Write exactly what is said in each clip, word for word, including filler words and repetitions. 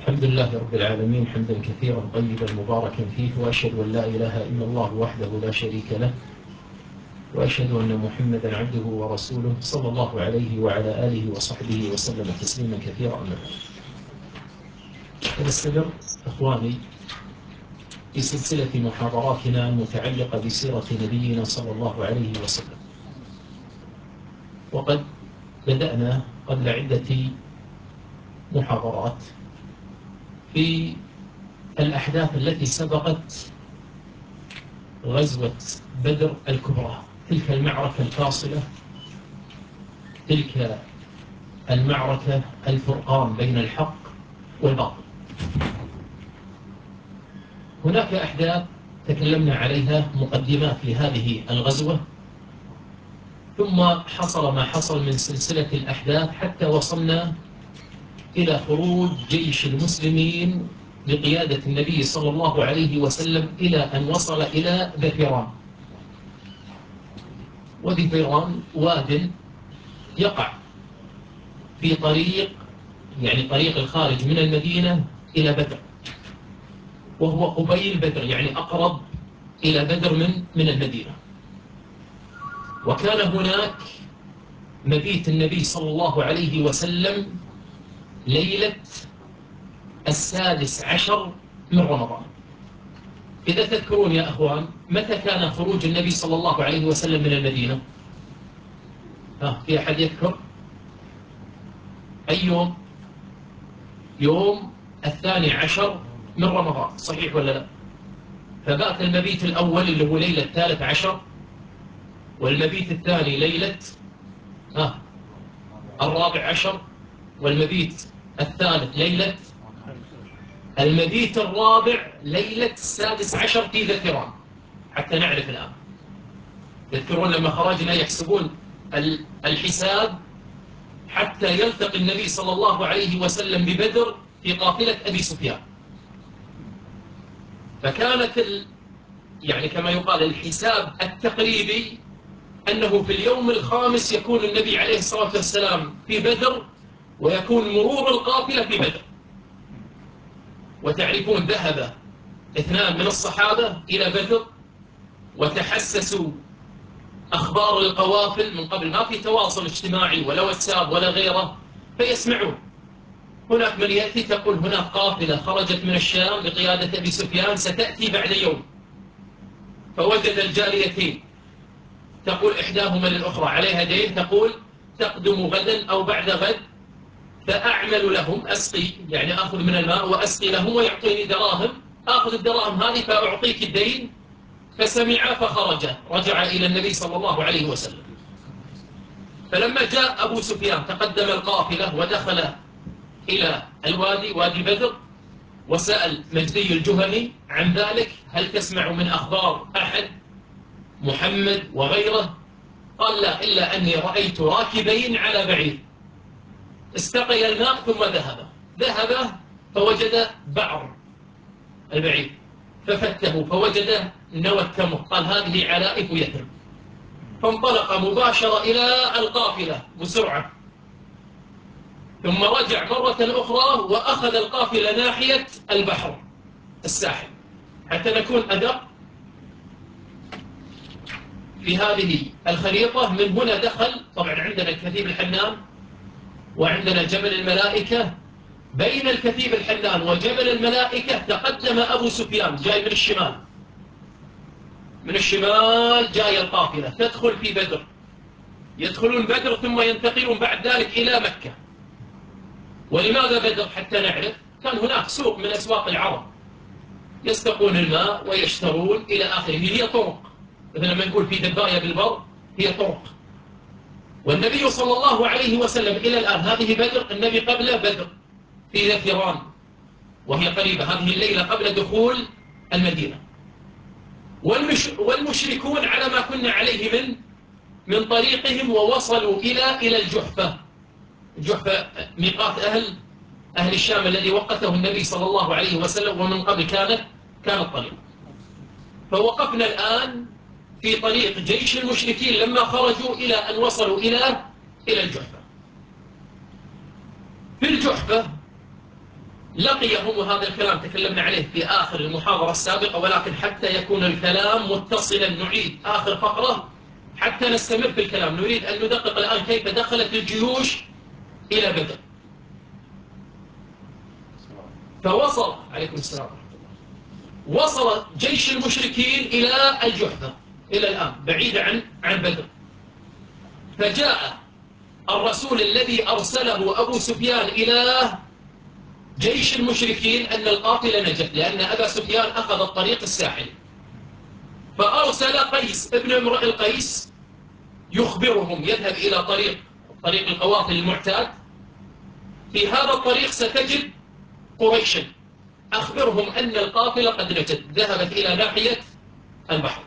الحمد لله رب العالمين حمدا كثيرا طيبا مباركا فيه، وأشهد أن لا إله إلا الله وحده لا شريك له، وأشهد أن محمدا عبده ورسوله صلى الله عليه وعلى آله وصحبه وسلم تسليما كثيرا. أما بعد، نستمر إخواني في سلسلة محاضراتنا المتعلقة بسيرة نبينا صلى الله عليه وسلم، وقد بدأنا قبل عدة محاضرات في الأحداث التي سبقت غزوة بدر الكبرى، تلك المعركة الفاصلة، تلك المعركة الفرقان بين الحق والباطل. هناك أحداث تكلمنا عليها مقدمات لهذه الغزوة، ثم حصل ما حصل من سلسلة الأحداث حتى وصلنا إلى خروج جيش المسلمين بقيادة النبي صلى الله عليه وسلم إلى أن وصل إلى ذكران. وذكران واد يقع في طريق، يعني طريق الخارج من المدينة إلى بدر، وهو قبيل بدر، يعني أقرب إلى بدر من من المدينة. وكان هناك مبيت النبي صلى الله عليه وسلم ليلة السادس عشر من رمضان. إذا تذكرون يا أخوان، متى كان خروج النبي صلى الله عليه وسلم من المدينة؟ ها، في أحد يذكر؟ أي يوم؟ يوم الثاني عشر من رمضان، صحيح ولا لا؟ فبات المبيت الأول اللي هو ليلة الثالث عشر، والمبيت الثاني ليلة ها الرابع عشر، والمبيت الثالث ليلة المبيت الرابع ليلة السادس عشر في ذكران. حتى نعرف الآن، تذكرون لما خرجنا يحسبون الحساب حتى يلتقي النبي صلى الله عليه وسلم ببدر في قافلة أبي سفيان. فكانت ال... يعني كما يقال الحساب التقريبي أنه في اليوم الخامس يكون النبي عليه الصلاة والسلام في بدر، ويكون مرور القافلة في بدر. وتعرفون ذهب اثنان من الصحابة إلى بدر وتحسسوا أخبار القوافل من قبل، ما في تواصل اجتماعي ولا واتساب ولا غيره، فيسمعون. هناك من يأتي تقول هناك قافلة خرجت من الشام بقيادة أبي سفيان ستأتي بعد يوم، فوجد الجاريتين تقول إحداهما للأخرى عليها دين، تقول تقدم غدا أو بعد غد، فأعمل لهم، أسقي يعني أخذ من الماء وأسقي لهم ويعطيني دراهم، أخذ الدراهم هذه فأعطيك الدين. فسمع فخرج، رجع إلى النبي صلى الله عليه وسلم. فلما جاء أبو سفيان تقدم القافلة ودخل إلى الوادي، وادي بدر، وسأل مجدي الجهني عن ذلك، هل تسمع من أخبار أحد محمد وغيره؟ قال لا، إلا أني رأيت راكبين على بعير، استقي الماء ثم ذهب ذهب فوجد بعر البعير، ففته فوجد نوى التمر، قال هذه علائف يثرب. فانطلق مباشرة إلى القافلة بسرعة، ثم رجع مرة أخرى وأخذ القافلة ناحية البحر الساحل. حتى نكون أدق في هذه الخريطة، من هنا دخل، طبعا عندنا الكثيب الحنان وعندنا جبل الملائكة، بين الكثيب الحنان وجبل الملائكة تقدم أبو سفيان جاي من الشمال، من الشمال جاي القافلة تدخل في بدر، يدخلون بدر ثم ينتقلون بعد ذلك إلى مكة. ولماذا بدر؟ حتى نعرف، كان هناك سوق من أسواق العرب يستقون الماء ويشترون إلى آخره، هي طرق، مثل ما نقول في دباية بالبر، هي طرق. والنبي صلى الله عليه وسلم إلى الآن هذه بدر، النبي قبل بدر في ذكران، وهي قريبة، هذه الليلة قبل دخول المدينة. والمش والمشركون على ما كنا عليه من من طريقهم، ووصلوا إلى إلى الجحفة. الجحفة ميقات أهل أهل الشام الذي وقته النبي صلى الله عليه وسلم، ومن قبل كانت كانت طريق. فوقفنا الآن في طريق جيش المشركين لما خرجوا إلى أن وصلوا إلى إلى الجحفة. في الجحفة لقيهم، وهذا الكلام تكلمنا عليه في آخر المحاضرة السابقة، ولكن حتى يكون الكلام متصلا نعيد آخر فقرة حتى نستمر في الكلام. نريد أن ندقق الآن كيف دخلت الجيوش إلى بدر. فوصل عليكم السلام وصل جيش المشركين إلى الجحفة إلى الآن بعيدة عن عن بدر. فجاء الرسول الذي أرسله أبو سفيان إلى جيش المشركين أن القافلة نجت، لأن أبا سفيان أخذ الطريق الساحلي، فأرسل قيس ابن امرئ القيس يخبرهم، يذهب إلى طريق طريق القوافل المعتاد، في هذا الطريق ستجد قريشا، أخبرهم أن القافلة قد نجت، ذهبت إلى ناحية البحر.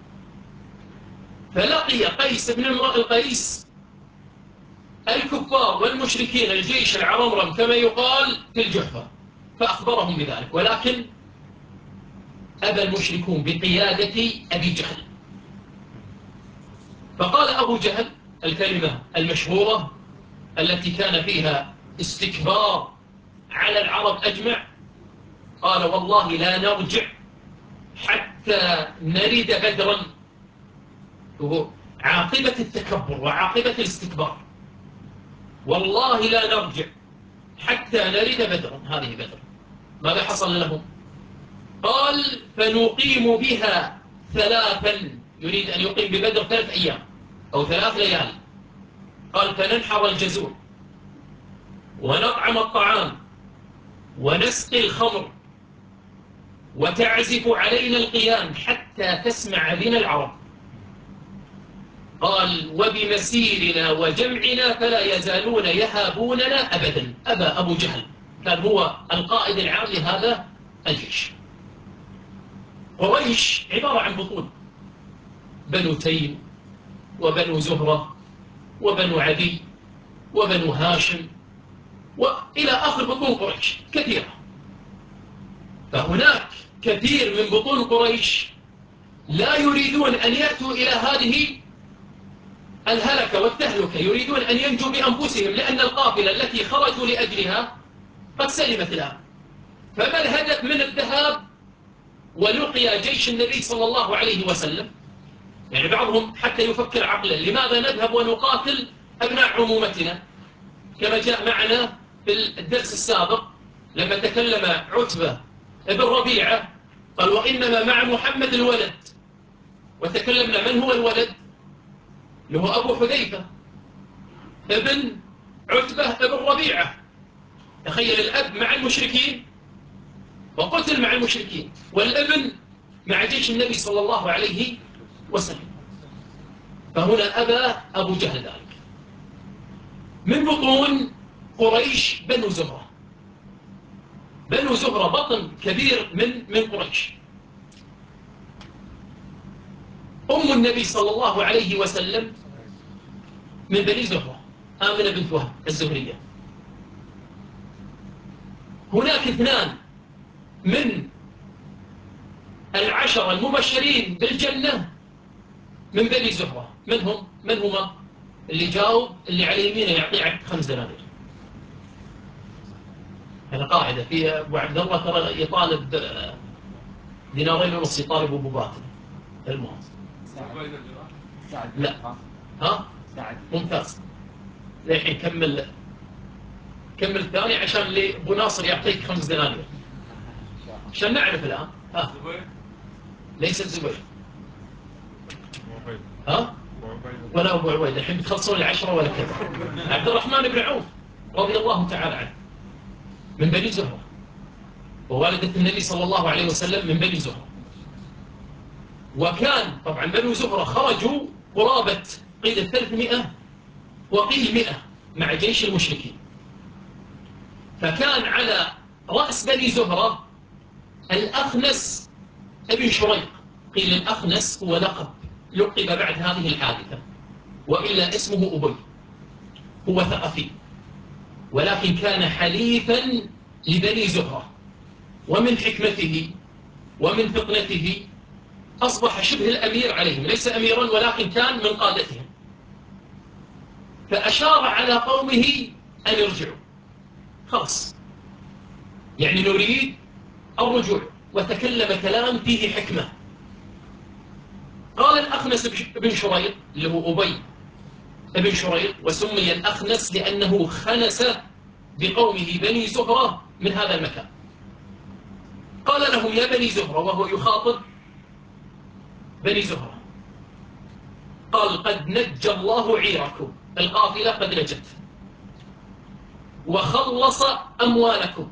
فلقي قيس بن امرئ القيس الكفار والمشركين الجيش العرمرم كما يقال في الجحفة، فأخبرهم بذلك، ولكن أبى المشركون بقيادة أبي جهل. فقال أبو جهل الكلمة المشهورة التي كان فيها استكبار على العرب أجمع، قال: والله لا نرجع حتى نرد بدرا. عاقبة التكبر وعاقبة الاستكبار، والله لا نرجع حتى نرد بدرا. هذه بدر. ماذا حصل لهم؟ قال: فنقيم بها ثلاثا، يريد أن يقيم ببدر ثلاث أيام أو ثلاث ليالي. قال: فننحر الجزور ونطعم الطعام ونسقي الخمر وتعزف علينا القيام حتى تسمع بنا العرب. قال: وبمسيرنا وجمعنا فلا يزالون يهابوننا أبدا. أبى أبو جهل، كان هو القائد العام لهذا الجيش. قريش عبارة عن بطون: بنو تيم وبنو زهرة وبنو عدي وبنو هاشم وإلى آخر بطون قريش كثيرة. فهناك كثير من بطون قريش لا يريدون أن يأتوا إلى هذه الهلكة والتهلكة، يريدون أن ينجوا بأنفسهم، لأن القافلة التي خرجوا لأجلها قد سلمت الآن. فما الهدف من الذهاب ولقي جيش النبي صلى الله عليه وسلم؟ يعني بعضهم حتى يفكر عقلا: لماذا نذهب ونقاتل أبناء عمومتنا؟ كما جاء معنا في الدرس السابق لما تكلم عتبة ابن ربيعة، قال: وإنما مع محمد الولد. وتكلمنا من هو الولد؟ اللي هو أبو حذيفة ابن عتبة ابن ربيعة. تخيل، الأب مع المشركين وقتل مع المشركين، والابن مع جيش النبي صلى الله عليه وسلم. فهنا أبى أبو جهل ذلك. من بطون قريش بنو زهرة. بنو زهرة بطن كبير من من قريش. أم النبي صلى الله عليه وسلم من بني زهرة، آمنة بنت وهب الزهرية. هناك اثنان من العشرة المبشرين بالجنة من بني زهرة. من هم؟ من هما؟ اللي جاوب اللي على يمينه يعطيه خمس دنانير. هذا قاعدة في أبو عبد الله، ترى يطالب دينارين ونص، يطالب أبو باكر. المهم لا، ها ممتاز. الحين كمل كمل الثاني عشان اللي ابو ناصر يعطيك خمس دنانير عشان نعرف الآن. ها ليس الزبير، ها ولا أبو عبيد. الحين بتخلصون العشرة ولا كذا. عبد الرحمن بن عوف رضي الله تعالى عنه من بني زهرة، ووالدة النبي صلى الله عليه وسلم من بني زهرة. وكان طبعا بنو زهرة خرجوا قرابة قيل ثلاثمائة وقيل مئة مع جيش المشركين. فكان على رأس بني زهرة الأخنس ابن شريق. قيل الأخنس هو لقب لقب بعد هذه الحادثة، وإلا اسمه أبي. هو ثقفي، ولكن كان حليفا لبني زهرة، ومن حكمته ومن فطنته أصبح شبه الأمير عليهم، ليس أميرا ولكن كان من قادتهم. فأشار على قومه أن يرجعوا، خلاص يعني نريد الرجوع. وتكلم كلام فيه حكمة. قال الأخنس بن شريط اللي هو أبي بن شريط، وسمي الأخنس لأنه خنس بقومه بني زهرة من هذا المكان. قال لهم يا بني زهرة، وهو يخاطب بني زهرة، قال قد نجى الله عيركم، القافلة قد نجت، وخلص أموالكم،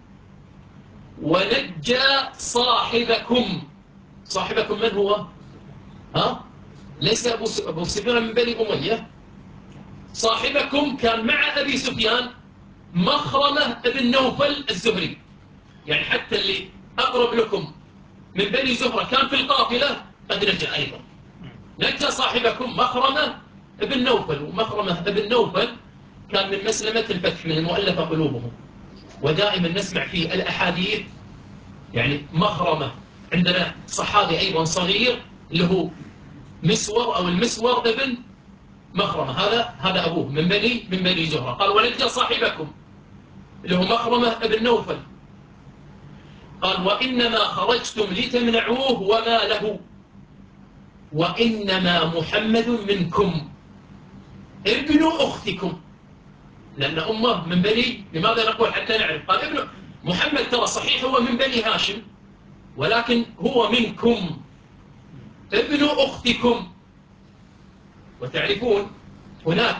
ونجى صاحبكم. صاحبكم من هو؟ ها؟ ليس أبو, أبو سفيان من بني أمية. صاحبكم كان مع أبي سفيان مخرمة بن نوفل الزهري، يعني حتى اللي أقرب لكم من بني زهرة كان في القافلة قد نجى أيضا. نجى صاحبكم مخرمة بن نوفل، ومخرمة بن نوفل كان من مسلمة الفتح، من المؤلفة قلوبهم. ودائما نسمع في الأحاديث يعني مخرمة. عندنا صحابي أيضا صغير اللي هو مسور أو المسور ابن مخرمة، هذا هذا أبوه من بني من بني زهرة. قال ونجى صاحبكم اللي هو مخرمة ابن نوفل. قال وإنما خرجتم لتمنعوه وما له، وإنما محمد منكم ابن أختكم، لأن أمه من بني، لماذا نقول حتى نعرف؟ قال ابن محمد ترى صحيح هو من بني هاشم، ولكن هو منكم ابن أختكم. وتعرفون هناك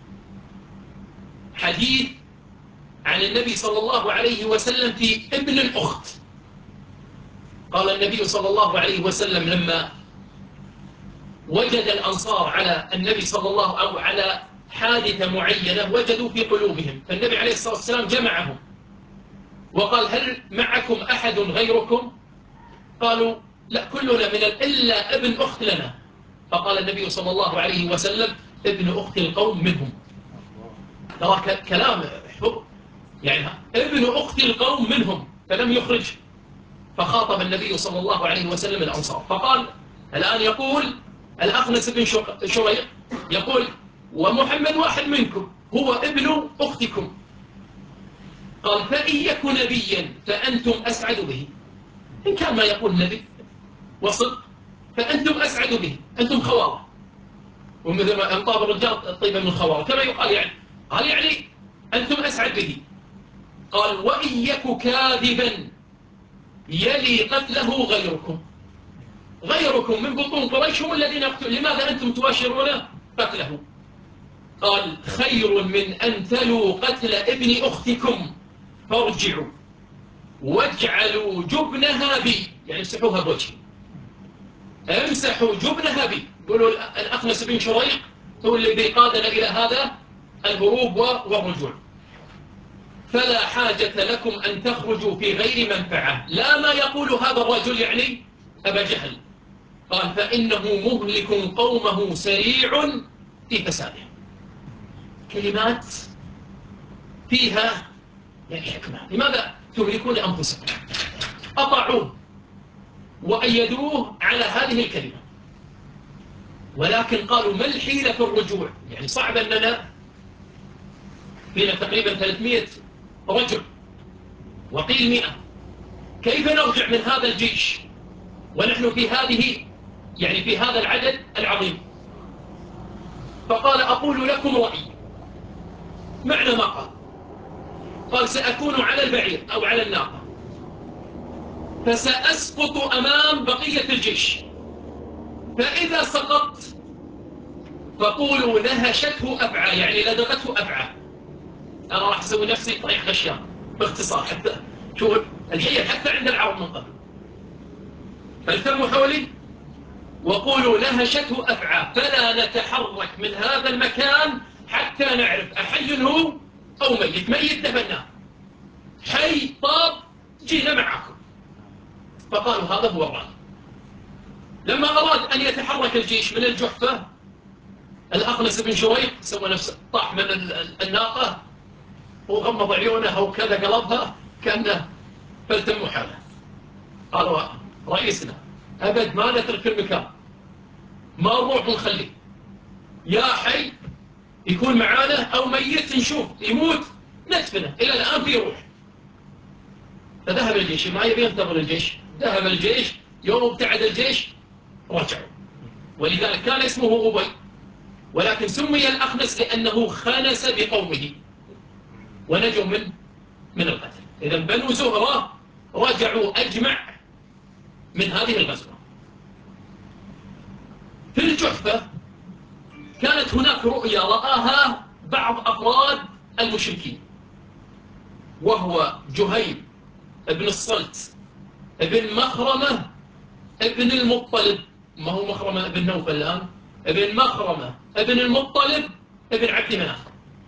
حديث عن النبي صلى الله عليه وسلم في ابن الأخت. قال النبي صلى الله عليه وسلم لما وجد الأنصار على النبي صلى الله أو على حادثة معينة وجدوا في قلوبهم، فالنبي عليه الصلاة والسلام جمعهم وقال هل معكم أحد غيركم؟ قالوا لا كلنا من إلا ابن أخت لنا. فقال النبي صلى الله عليه وسلم ابن أخت القوم منهم. ترى كلام يعني ابن أخت القوم منهم، فلم يخرج. فخاطب النبي صلى الله عليه وسلم الأنصار فقال الآن يقول الأخنس بن شريق يقول ومحمد واحد منكم هو ابن أختكم. قال فإن يك نبيا فأنتم أسعد به، إن كان ما يقول نبي وصدق فأنتم أسعد به، أنتم خوارة، ومثل ما أنطاب الرجال الطيبة من الخوارة كما يقال، يعني قال يعني أنتم أسعد به. قال وإن يك كاذبا يلي قتله غيركم، غيركم من بطون قريش هم الذين يقتلون، لماذا أنتم تباشرون قتله؟ قال خير من أن تلوا قتل ابن أختكم فارجعوا واجعلوا جبنها بي، يعني امسحوها بوجهي، امسحوا جبنها بي. يقولوا الأخنس بن شريق هو الذي قادنا إلى هذا الهروب والرجوع. فلا حاجة لكم أن تخرجوا في غير منفعة. لا ما يقول هذا الرجل يعني أبا جهل. قال فإنه مهلك قومه سريع في فساده. كلمات فيها يعني حكمة. لماذا تهلكون أنفسكم؟ أطاعوه وأيدوه على هذه الكلمة، ولكن قالوا ما الحيلة في الرجوع؟ يعني صعب أننا فينا تقريبا ثلاثمائة رجل وقيل مئة، كيف نرجع من هذا الجيش ونحن في هذه يعني في هذا العدد العظيم؟ فقال أقول لكم رأيي. معنى ما قال قال سأكون على البعير أو على الناقة، فسأسقط أمام بقية الجيش، فإذا سقطت فقولوا نهشته أفعى، يعني لدغته أفعى. أنا راح أسوي نفسي طريق غشام باختصار، حتى شوف الحيل حتى عند العرب من قبل. فالتموا حولي وقولوا نهشته أفعى، فلا نتحرك من هذا المكان حتى نعرف أحي هو أو ميت. ميت دفناه، حي طاب جينا معكم. فقالوا هذا هو الرأي. لما أراد أن يتحرك الجيش من الجحفة، الأخنس بن شريق سوى نفسه طاح من الناقة وغمض عيونها وكذا قلبها كأنه فلتم حاله. قالوا رئيسنا أبد ما نترك المكان، ما نروح ونخليه، يا حي يكون معانا أو ميت نشوف، يموت ندفنه، إلى الآن في روح. فذهب الجيش، ما يبي ينتظر الجيش، ذهب الجيش، يوم ابتعد الجيش رجعوا. ولذلك كان اسمه أبي، ولكن سمي الأخنس لأنه خانس بقومه ونجوا من من القتل. إذا بنو زهرة رجعوا أجمع من هذه الغزوة. في الجحفة كانت هناك رؤيا رآها بعض أفراد المشركين، وهو جهيم ابن الصلت ابن مخرمة ابن المطلب، ما هو مخرمة ابن نوفل الآن، ابن مخرمة ابن المطلب ابن عبد مناف.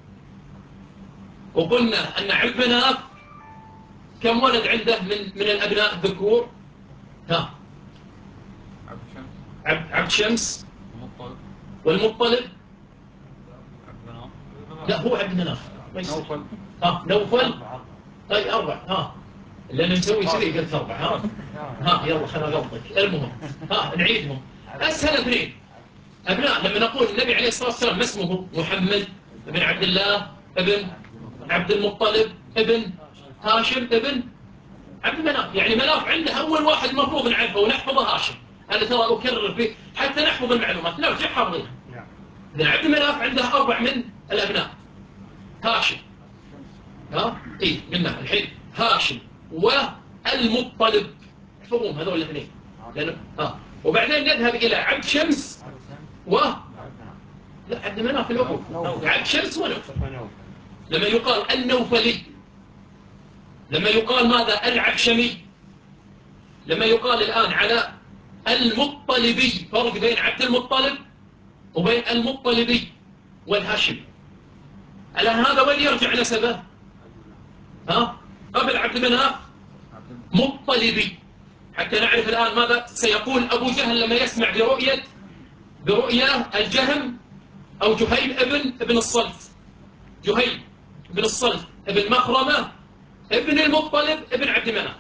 وقلنا أن عبد مناف كم ولد عنده من من الأبناء الذكور؟ ها، عبد شمس عبد عبد شمس المطلب والمطلب، عبد مناف. لا هو عبد مناف ما يصير. نوفل. ها نوفل. طيب أربع. ها لأن نسوي كذي قلت أربع. ها ها يلا خلنا أغلطك. المهم ها نعيدهم. أسهل اثنين أبناء. لما نقول النبي عليه الصلاة والسلام ما اسمه؟ محمد ابن عبد الله ابن عبد المطلب ابن هاشم ابن عبد مناف. يعني مناف عنده أول واحد المفروض نعرفه ونحفظه هاشم. أنا ترى أكرر فيه حتى نحفظ المعلومات نرجع حافظينها. إذن عبد مناف عنده أربع من الأبناء. هاشم، ها إيه قلنا الحين هاشم والمطلب، احفظهم هذول الاثنين. لأنه ها وبعدين نذهب إلى عبد شمس و لا عبد مناف الأبو، عبد شمس ونوفل. لما يقال النوفلي، لما يقال ماذا؟ العبشمي. لما يقال الآن على المطلبي، فرق بين عبد المطلب وبين المطلبي والهاشمي. على هذا وين يرجع نسبه؟ ها قبل عبد مناف مطلبي. حتى نعرف الآن ماذا سيقول أبو جهل لما يسمع برؤية برؤيا الجهم أو جهيم ابن ابن الصلت. جهيم ابن الصلت ابن مخرمة ابن المطلب ابن عبد مناف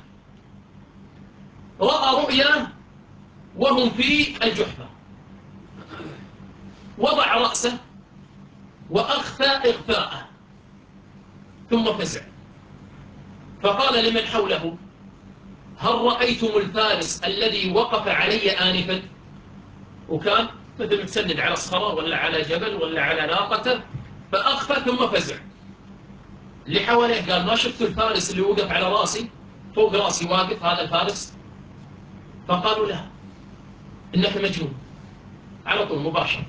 رأى رؤيا وهم في الجحفة، وضع رأسه وأخفى إخفاءه ثم فزع، فقال لمن حوله: هل رأيتم الفارس الذي وقف علي آنفا؟ وكان مثل متسند على صخرة ولا على جبل ولا على ناقته، فأخفى ثم فزع. اللي حواليه قال: ما شفت الفارس اللي وقف على راسي، فوق راسي واقف هذا الفارس؟ فقالوا له: إنك مجنون، على طول مباشر.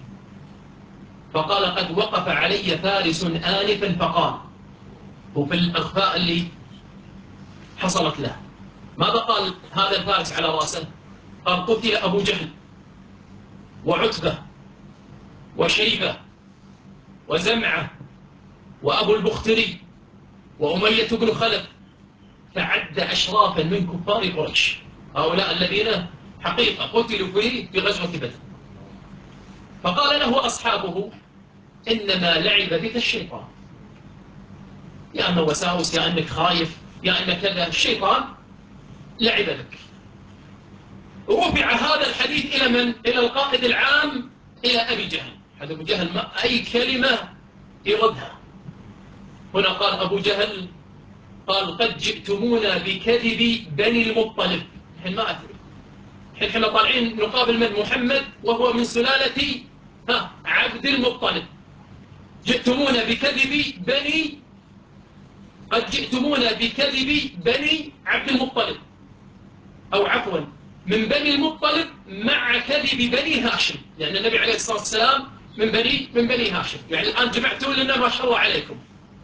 فقال: قد وقف علي فارس آنفا فقال، وفي الإخفاء اللي حصلت له ماذا قال هذا الفارس على راسه؟ قال: قتل أبو جهل وعتبة وشيبة وزمعة وأبو البختري وأمية بن خلف، فعد أشرافا من كفار قريش، هؤلاء الذين حقيقة قتلوا فيه في غزوة بدر. فقال له أصحابه: إنما لعب بك الشيطان، يا أنه وساوس، يا أنك خايف، يا أنك كذا، الشيطان لعب بك. رفع هذا الحديث إلى من؟ إلى القائد العام، إلى أبي جهل. هذا أبو جهل ما أي كلمة يردها. هنا قال أبو جهل، قال: قد جئتمونا بكذب بني المطلب. نحن ما أدري، نحن احنا طالعين نقابل من؟ محمد، وهو من سلالة ها عبد المطلب. جئتمونا بكذب بني قد جئتمونا بكذب بني عبد المطلب، أو عفوا من بني المطلب مع كذب بني هاشم، لأن النبي عليه الصلاة والسلام من بني من بني هاشم. يعني الآن جمعتوا لنا ما شاء الله عليكم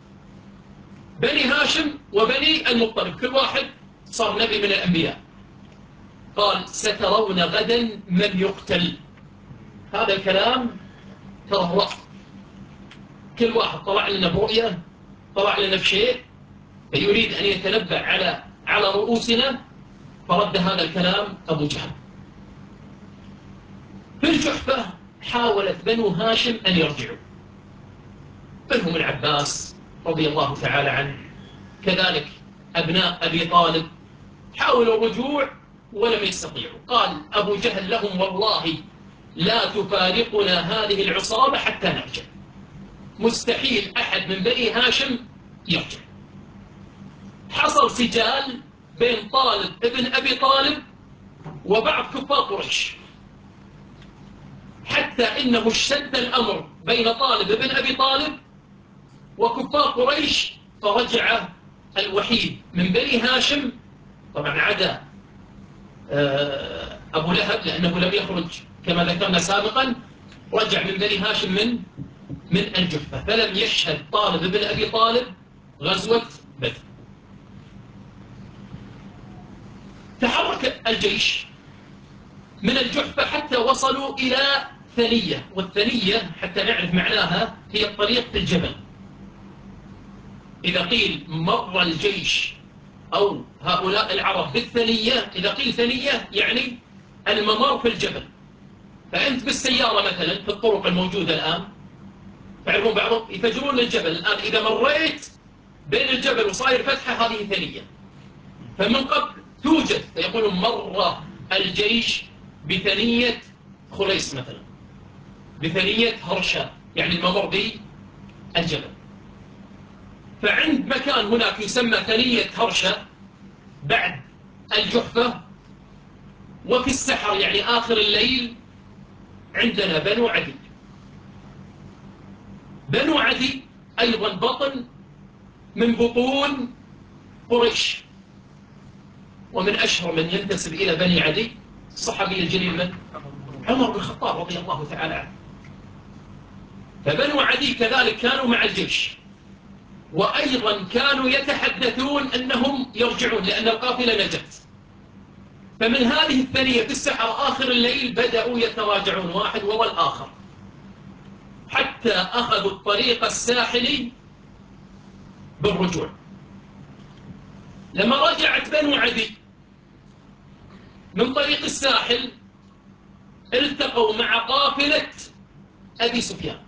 بني هاشم وبني المطلب، كل واحد صار نبي من الأنبياء. قال: سترون غدا من يقتل. هذا الكلام ترى هو كل واحد طلع لنا برؤية، طلع لنا بشيء فيريد أن يتنبأ على على رؤوسنا، فرد هذا الكلام أبو جهل. في الجحفة حاولت بنو هاشم أن يرجعوا، منهم العباس رضي الله تعالى عنه، كذلك أبناء أبي طالب حاولوا الرجوع ولم يستطيعوا. قال أبو جهل لهم: والله لا تفارقنا هذه العصابة حتى نرجع، مستحيل أحد من بني هاشم يرجع. حصل سجال بين طالب ابن أبي طالب وبعض كفار قريش، حتى إنه اشتد الأمر بين طالب ابن أبي طالب وكفار قريش، فرجع الوحيد من بني هاشم، طبعا عدا أبو لهب لأنه لم يخرج كما ذكرنا سابقا، رجع من بني هاشم من من الجحفة، فلم يشهد طالب ابن أبي طالب غزوة بدر. تحرك الجيش من الجحفة حتى وصلوا إلى ثنية، والثنية حتى نعرف معناها هي الطريق في الجبل. إذا قيل مر الجيش أو هؤلاء العرب بالثنية، إذا قيل ثنية يعني الممر في الجبل. فأنت بالسيارة مثلا في الطرق الموجودة الآن تعرفون بعضهم يفجرون الجبل، الآن إذا مريت بين الجبل وصاير فتحة هذه ثنية. فمن قبل توجد، فيقولون مر الجيش بثنية خليص مثلا، بثنية هرشا يعني الممر بالجبل. فعند مكان هناك يسمى ثنية هرشا بعد الجحفة، وفي السحر يعني آخر الليل عندنا بنو عدي. بنو عدي أيضا بطن من بطون قريش، ومن أشهر من ينتسب إلى بني عدي الصحابي الجليل من؟ عمر بن الخطاب رضي الله تعالى عنه. فبنو عدي كذلك كانوا مع الجيش، وأيضا كانوا يتحدثون أنهم يرجعون لأن القافلة نجت. فمن هذه الثنية في السحر آخر الليل بدأوا يتراجعون واحد وراء الآخر حتى أخذوا الطريق الساحلي بالرجوع. لما رجعت بنو عدي من طريق الساحل التقوا مع قافلة أبي سفيان،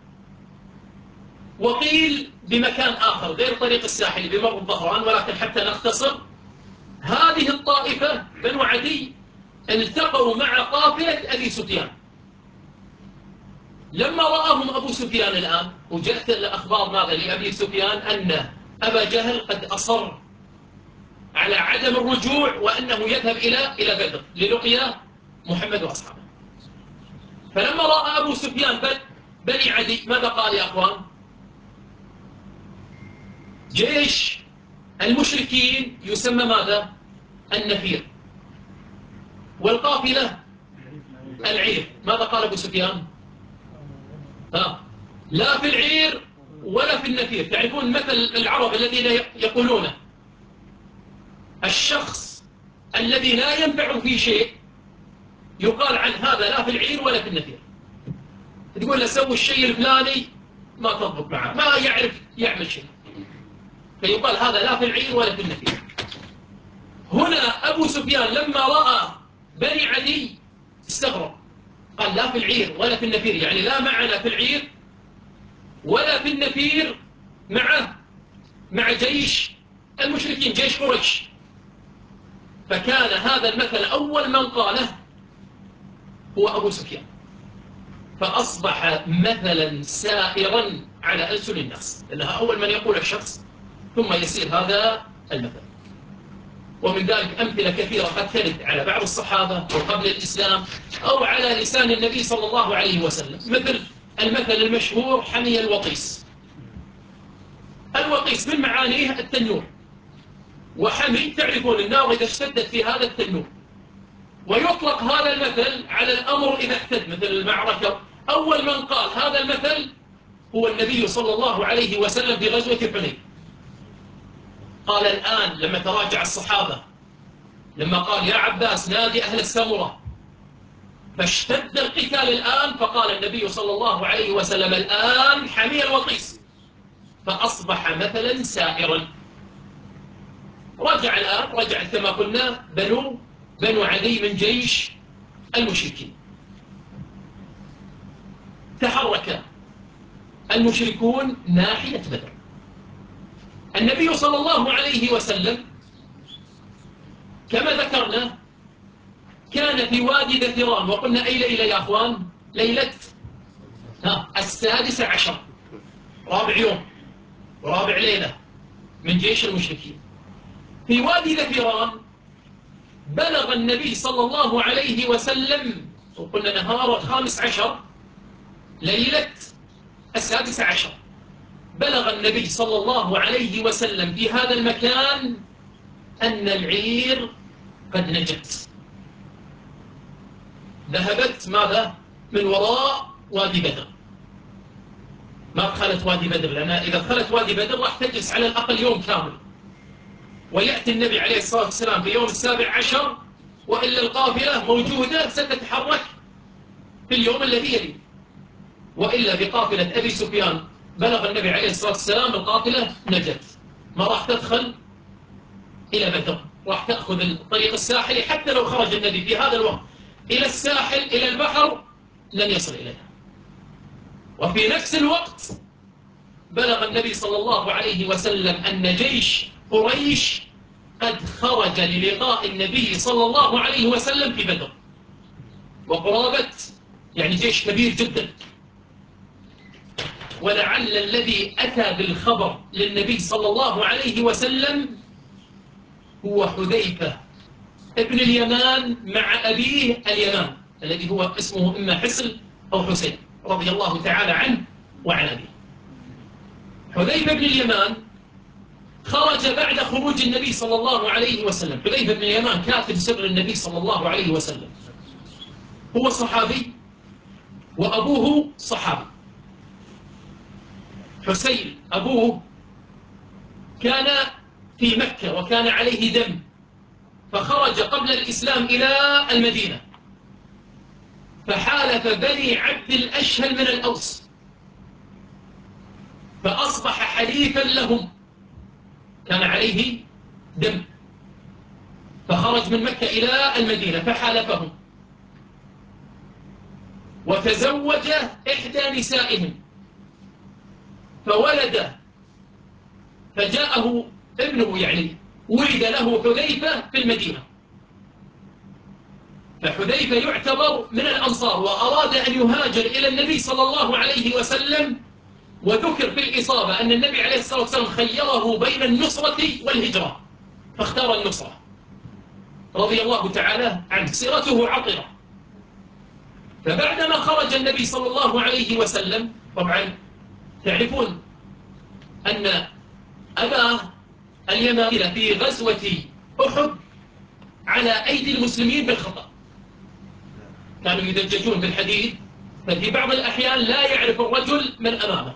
وقيل بمكان آخر غير طريق الساحل بمر الظهران، ولكن حتى نختصر هذه الطائفة بنو عدي التقوا مع قافلة أبي سفيان. لما رآهم أبو سفيان الآن، وجاءت الأخبار ماذا لأبي سفيان أن أبا جهل قد أصر على عدم الرجوع وأنه يذهب إلى إلى بدر للقيا محمد وأصحابه. فلما رأى أبو سفيان بني عدي ماذا قال يا أخوان؟ جيش المشركين يسمى ماذا؟ النفير، والقافلة العير. ماذا قال أبو سفيان؟ ها لا في العير ولا في النفير. تعرفون مثل العرب الذين يقولون الشخص الذي لا ينفع في شيء يقال عن هذا لا في العير ولا في النفير. تقول له سوي الشيء الفلاني ما تضبط معه، ما يعرف يعمل شيء، فيقال هذا لا في العير ولا في النفير. هنا أبو سفيان لما رأى بني عدي استغرب، قال لا في العير ولا في النفير، يعني لا معنا في العير ولا في النفير مع مع جيش المشركين جيش قريش. فكان هذا المثل أول من قاله هو أبو سفيان، فأصبح مثلا سائرا على ألسن الناس، لأنها أول من يقول الشخص ثم يسير هذا المثل. ومن ذلك أمثلة كثيرة قد ترد على بعض الصحابة وقبل الإسلام أو على لسان النبي صلى الله عليه وسلم، مثل المثل المشهور حمي الوطيس. الوطيس من معانيه التنور، وحمي تعرفون النار إذا اشتدت في هذا التنور. ويطلق هذا المثل على الأمر إذا احتد مثل المعركة. أول من قال هذا المثل هو النبي صلى الله عليه وسلم في غزوة حنين. قال الآن لما تراجع الصحابة، لما قال يا عباس نادي أهل السمرة، فاشتد القتال الآن، فقال النبي صلى الله عليه وسلم الآن حمي الوطيس، فأصبح مثلا سائرا. رجع الآن رجع كما قلنا بنو بنو عدي من جيش المشركين. تحرك المشركون ناحية بدر. النبي صلى الله عليه وسلم كما ذكرنا كان في وادي ذثران، وقلنا أي ليلة يا أخوان؟ ليلة ها السادسة عشر، رابع يوم ورابع ليلة من جيش المشركين. في وادي ذثران بلغ النبي صلى الله عليه وسلم، وقلنا نهار الخامس عشر ليلة السادس عشر، بلغ النبي صلى الله عليه وسلم في هذا المكان أن العير قد نجت، ذهبت ماذا؟ من وراء وادي بدر. ما دخلت وادي بدر، لأن إذا دخلت وادي بدر راح تجلس على الأقل يوم كامل، ويأتي النبي عليه الصلاة والسلام في يوم السابع عشر، وإلا القافلة موجودة ستتحرك في اليوم الذي يليه. وإلا بقافلة أبي سفيان بلغ النبي عليه الصلاة والسلام القافلة نجت، ما راح تدخل إلى بدر، راح تأخذ الطريق الساحلي. حتى لو خرج النبي في هذا الوقت إلى الساحل إلى البحر لن يصل إليها. وفي نفس الوقت بلغ النبي صلى الله عليه وسلم أن جيش قريش قد خرج للقاء النبي صلى الله عليه وسلم في بدر، وقرابة يعني جيش كبير جدا. ولعل الذي أتى بالخبر للنبي صلى الله عليه وسلم هو حذيفة ابن اليمان مع أبيه اليمان الذي هو اسمه إما حسن أو حسين رضي الله تعالى عنه وعن أبيه. حذيفة بن اليمان خرج بعد خروج النبي صلى الله عليه وسلم. حذيفة بن اليمان كاتب سر النبي صلى الله عليه وسلم، هو صحابي وأبوه صحابي. حسين أبوه كان في مكة وكان عليه دم، فخرج قبل الإسلام إلى المدينة، فحالف بني عبد الأشهل من الأوس، فأصبح حليفا لهم، كان عليه دم، فخرج من مكة إلى المدينة فحالفهم، وتزوج إحدى نسائهم فولد، فجاءه ابنه، يعني ولد له حذيفة في المدينة. فحذيفة يعتبر من الأنصار، وأراد أن يهاجر إلى النبي صلى الله عليه وسلم، وذكر في الإصابة أن النبي عليه الصلاة والسلام خيره بين النصرة والهجرة، فاختار النصرة رضي الله تعالى عنه. سيرته عطرة. فبعدما خرج النبي صلى الله عليه وسلم، طبعا تعرفون أن أبا اليمان في غزوة أحد على أيدي المسلمين بالخطأ، كانوا يدججون بالحديد، ففي بعض الأحيان لا يعرف الرجل من أمامه،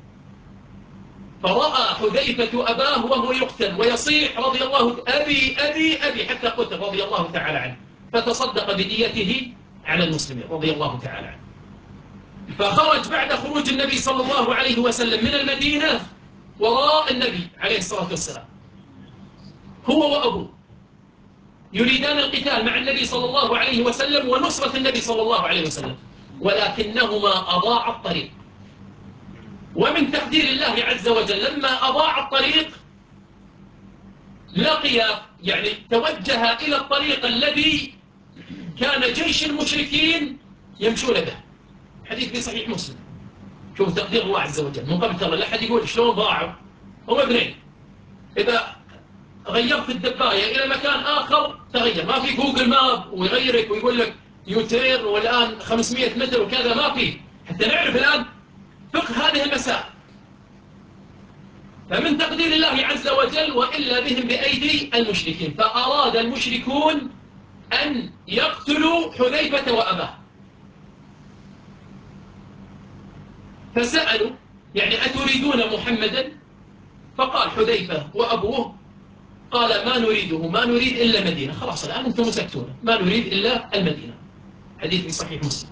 فرأى حذيفة أباه وهو يقتل ويصيح رضي الله أبي أبي أبي حتى قتل رضي الله تعالى عنه، فتصدق بديته على المسلمين رضي الله تعالى عنه. فخرج بعد خروج النبي صلى الله عليه وسلم من المدينة وراء النبي عليه الصلاة والسلام، هو وأبوه يريدان القتال مع النبي صلى الله عليه وسلم ونصرة النبي صلى الله عليه وسلم، ولكنهما أضاعا الطريق. ومن تقدير الله عز وجل لما أضاع الطريق لقي، يعني توجه إلى الطريق الذي كان جيش المشركين يمشون به. حديث في صحيح مسلم. شوف تقدير الله عز وجل من قبل ترى لا أحد يقول شلون ضاعوا. هم ابنين، إذا غيرت الدباية إلى مكان آخر تغير، ما في جوجل ماب ويغيرك ويقول لك يوتير والآن خمسمئة متر وكذا، ما في، حتى نعرف الآن فقه هذه المسائل. فمن تقدير الله عز وجل وإلا بهم بأيدي المشركين، فأراد المشركون أن يقتلوا حذيفة وأباه، فسألوا يعني أتريدون محمدا؟ فقال حذيفة وأبوه قال ما نريده، ما نريد إلا المدينة، خلاص الآن أنتم مسكتون، ما نريد إلا المدينة. حديث في صحيح مسلم.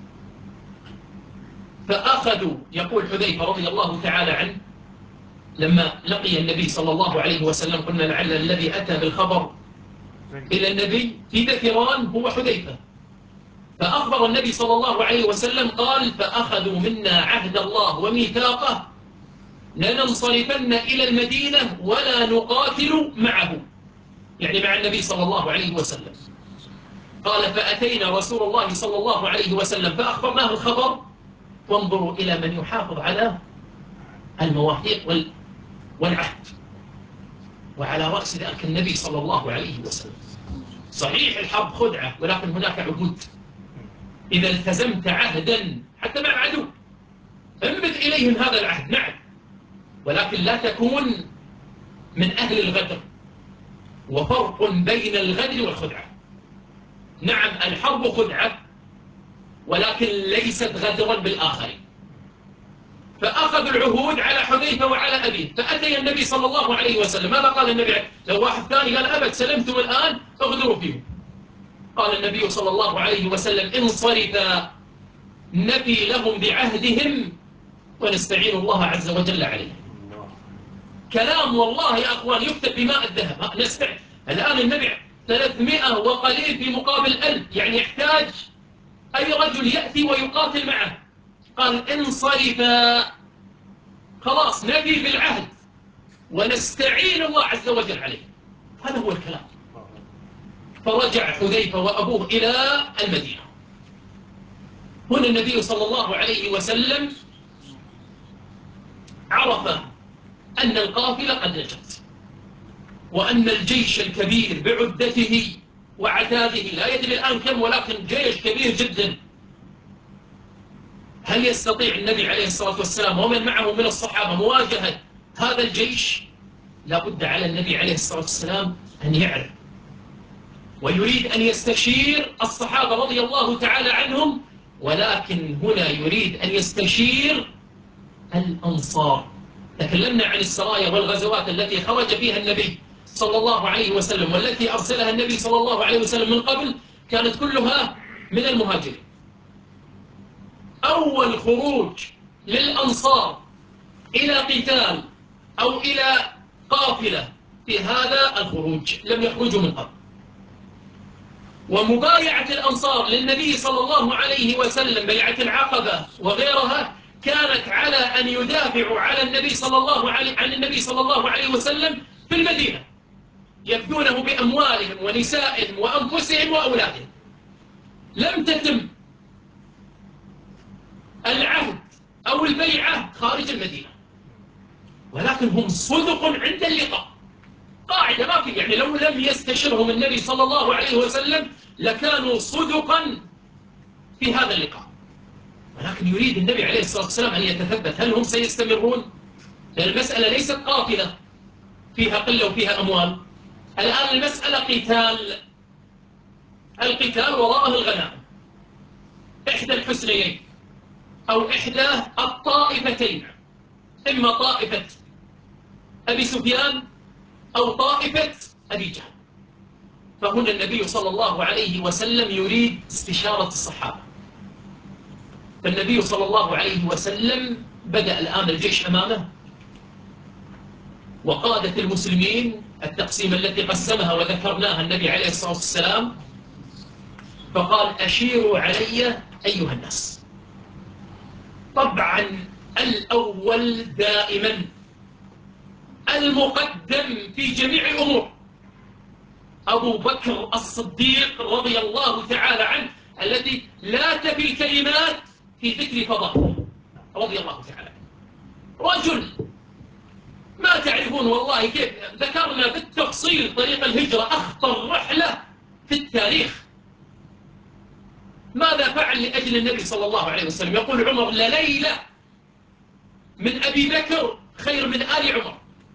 فأخذوا، يقول حذيفة رضي الله تعالى عنه لما لقي النبي صلى الله عليه وسلم، قلنا لعل الذي أتى بالخبر إلى النبي في ذكران هو حذيفة، فأخبر النبي صلى الله عليه وسلم قال فأخذوا منا عهد الله وميثاقه لننصرفن إلى المدينة ولا نقاتل معه، يعني مع النبي صلى الله عليه وسلم. قال فأتينا رسول الله صلى الله عليه وسلم فأخبرناه الخبر، وانظروا إلى من يحافظ على المواثيق والعهد، وعلى رأس ذلك النبي صلى الله عليه وسلم. صحيح الحرب خدعة، ولكن هناك عهود. إذا التزمت عهدا حتى مع العدو انبذ إليهم هذا العهد، نعم، ولكن لا تكون من أهل الغدر. وفرق بين الغدر والخدعة. نعم الحرب خدعة، ولكن ليست غدرا بالآخرين. فأخذوا العهود على حذيفة وعلى أبيه، فأتي النبي صلى الله عليه وسلم. ماذا قال النبي؟ لو واحد ثاني قال أبد سلمتم الآن اغدروا فيهم. قال النبي صلى الله عليه وسلم انصرفا نفي لهم بعهدهم ونستعين الله عز وجل عليه. كلام والله يا أخوان يكتب بماء الذهب. نستعين الآن النبي ثلاثمائة وقليل في مقابل ألف، يعني يحتاج أي رجل يأتي ويقاتل معه. قال انصرفا، خلاص نفي بالعهد ونستعين الله عز وجل عليه. هذا هو الكلام. فرجع حذيفة وأبوه إلى المدينة. هنا النبي صلى الله عليه وسلم عرف أن القافلة قد نجت، وأن الجيش الكبير بعدته وعتاده لا يدري الآن كم، ولكن جيش كبير جدا. هل يستطيع النبي عليه الصلاة والسلام ومن معه من الصحابة مواجهة هذا الجيش؟ لا بد على النبي عليه الصلاة والسلام أن يعرف، ويريد أن يستشير الصحابة رضي الله تعالى عنهم، ولكن هنا يريد أن يستشير الأنصار. تكلمنا عن السرايا والغزوات التي خرج فيها النبي صلى الله عليه وسلم، والتي أرسلها النبي صلى الله عليه وسلم من قبل، كانت كلها من المهاجرين. أول خروج للأنصار إلى قتال أو إلى قافلة في هذا الخروج، لم يخرجوا من قبل. ومبايعة الأنصار للنبي صلى الله عليه وسلم، بيعة العقبة وغيرها، كانت على أن يدافعوا على النبي صلى الله عليه عن النبي صلى الله عليه وسلم في المدينة، يفدونه بأموالهم ونسائهم وأنفسهم وأولادهم. لم تتم العهد أو البيعة خارج المدينة، ولكن هم صدق عند اللقاء. قاعدة ما في، يعني لو لم يستشرهم النبي صلى الله عليه وسلم لكانوا صدقا في هذا اللقاء. ولكن يريد النبي عليه الصلاة والسلام أن يتثبت هل هم سيستمرون؟ لأن المسألة ليست قافلة فيها قلة وفيها أموال. الآن المسألة قتال، القتال وراءه الغنائم، إحدى الحسنيين أو إحدى الطائفتين، إما طائفة أبي سفيان أو طائفة أبي جهل. فهنا النبي صلى الله عليه وسلم يريد استشارة الصحابة. فالنبي صلى الله عليه وسلم بدأ الآن الجيش أمامه، وقادة المسلمين التقسيم التي قسمها وذكرناها النبي عليه الصلاة والسلام، فقال أشيروا علي أيها الناس. طبعا الأول دائما المقدم في جميع الأمور أبو بكر الصديق رضي الله تعالى عنه، الذي لا تفي الكلمات في ذكر فضائله رضي الله تعالى عنه. رجل ما تعرفون والله كيف ذكرنا بالتفصيل طريق الهجرة، أخطر رحلة في التاريخ. ماذا فعل لأجل النبي صلى الله عليه وسلم؟ يقول عمر لليلة من أبي بكر خير من آل عمر،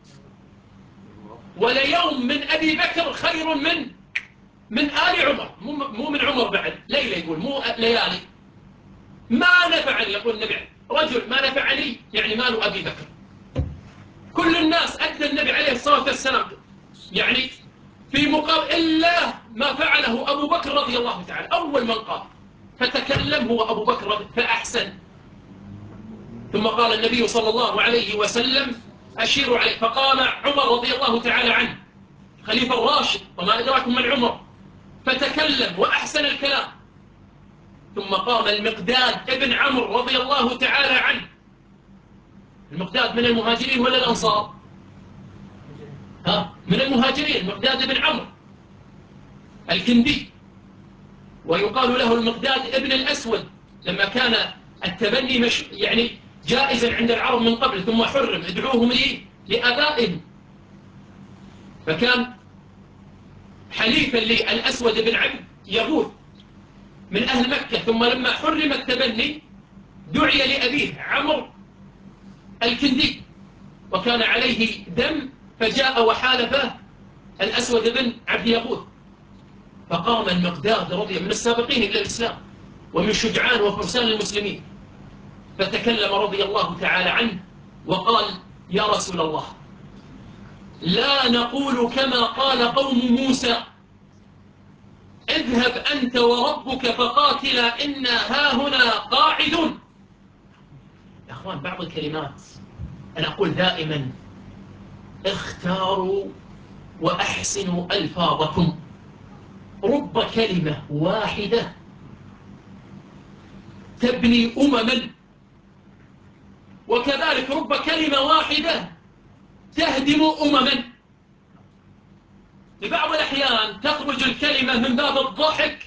وليوم من أبي بكر خير من من آل عمر. مو مو من عمر بعد، ليلة يقول مو ليالي. ما نفعني، يقول النبي رجل ما نفعني، يعني مال أبي بكر. كل الناس أدى النبي عليه الصلاة والسلام يعني في مقابل إلا ما فعله أبو بكر رضي الله تعالى. أول من قال فتكلم هو أبو بكر فأحسن. ثم قال النبي صلى الله عليه وسلم أشيروا عليه، فقام عمر رضي الله تعالى عنه خليفة الراشد، وما أدراكم من عمر، فتكلم وأحسن الكلام. ثم قام المقداد ابن عمرو رضي الله تعالى عنه. المقداد من المهاجرين ولا الأنصار؟ ها، من المهاجرين، المقداد ابن عمرو الكندي، ويقال له المقداد ابن الأسود، لما كان التبني مش يعني جائزا عند العرب من قبل، ثم حرم ادعوهم لي لآبائهم، فكان حليفا للأسود بن عبد يغوث من أهل مكة، ثم لما حرم التبني دعي لأبيه عمرو الكندي وكان عليه دم، فجاء وحالفه الأسود بن عبد يغوث، فقام المقداد رضي من السابقين إلى الإسلام ومن شجعان وفرسان المسلمين، فتكلم رضي الله تعالى عنه وقال: يا رسول الله، لا نقول كما قال قوم موسى اذهب أنت وربك فقاتلا إنا هاهنا قاعدون. يا أخوان، بعض الكلمات أنا أقول دائما: اختاروا وأحسنوا ألفاظكم. رب كلمة واحدة تبني أمما، وكذلك رب كلمة واحدة تهدم أمما. في بعض الأحيان تخرج الكلمة من باب الضحك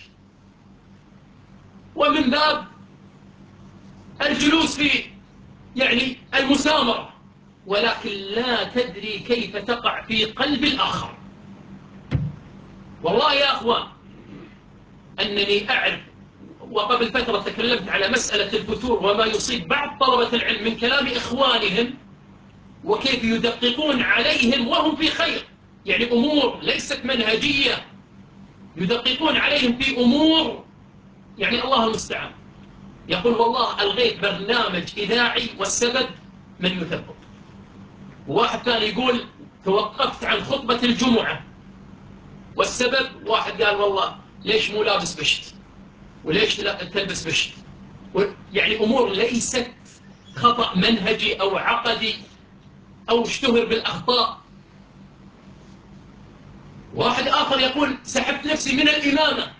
ومن باب الجلوس في يعني المسامرة، ولكن لا تدري كيف تقع في قلب الآخر. والله يا أخوان أنني أعرف، وقبل فترة تكلمت على مسألة الفتور وما يصيب بعض طلبة العلم من كلام إخوانهم وكيف يدققون عليهم وهم في خير، يعني أمور ليست منهجية، يدققون عليهم في أمور يعني الله المستعان. يقول: والله ألغيت برنامج إذاعي والسبب من يثبت. وواحد ثاني يقول: توقفت عن خطبة الجمعة والسبب، واحد قال: والله ليش مو لابس بشت، وليش تلبس بشت. يعني أمور ليست خطأ منهجي أو عقدي أو اشتهر بالأخطاء. واحد آخر يقول: سحبت نفسي من الإمامة،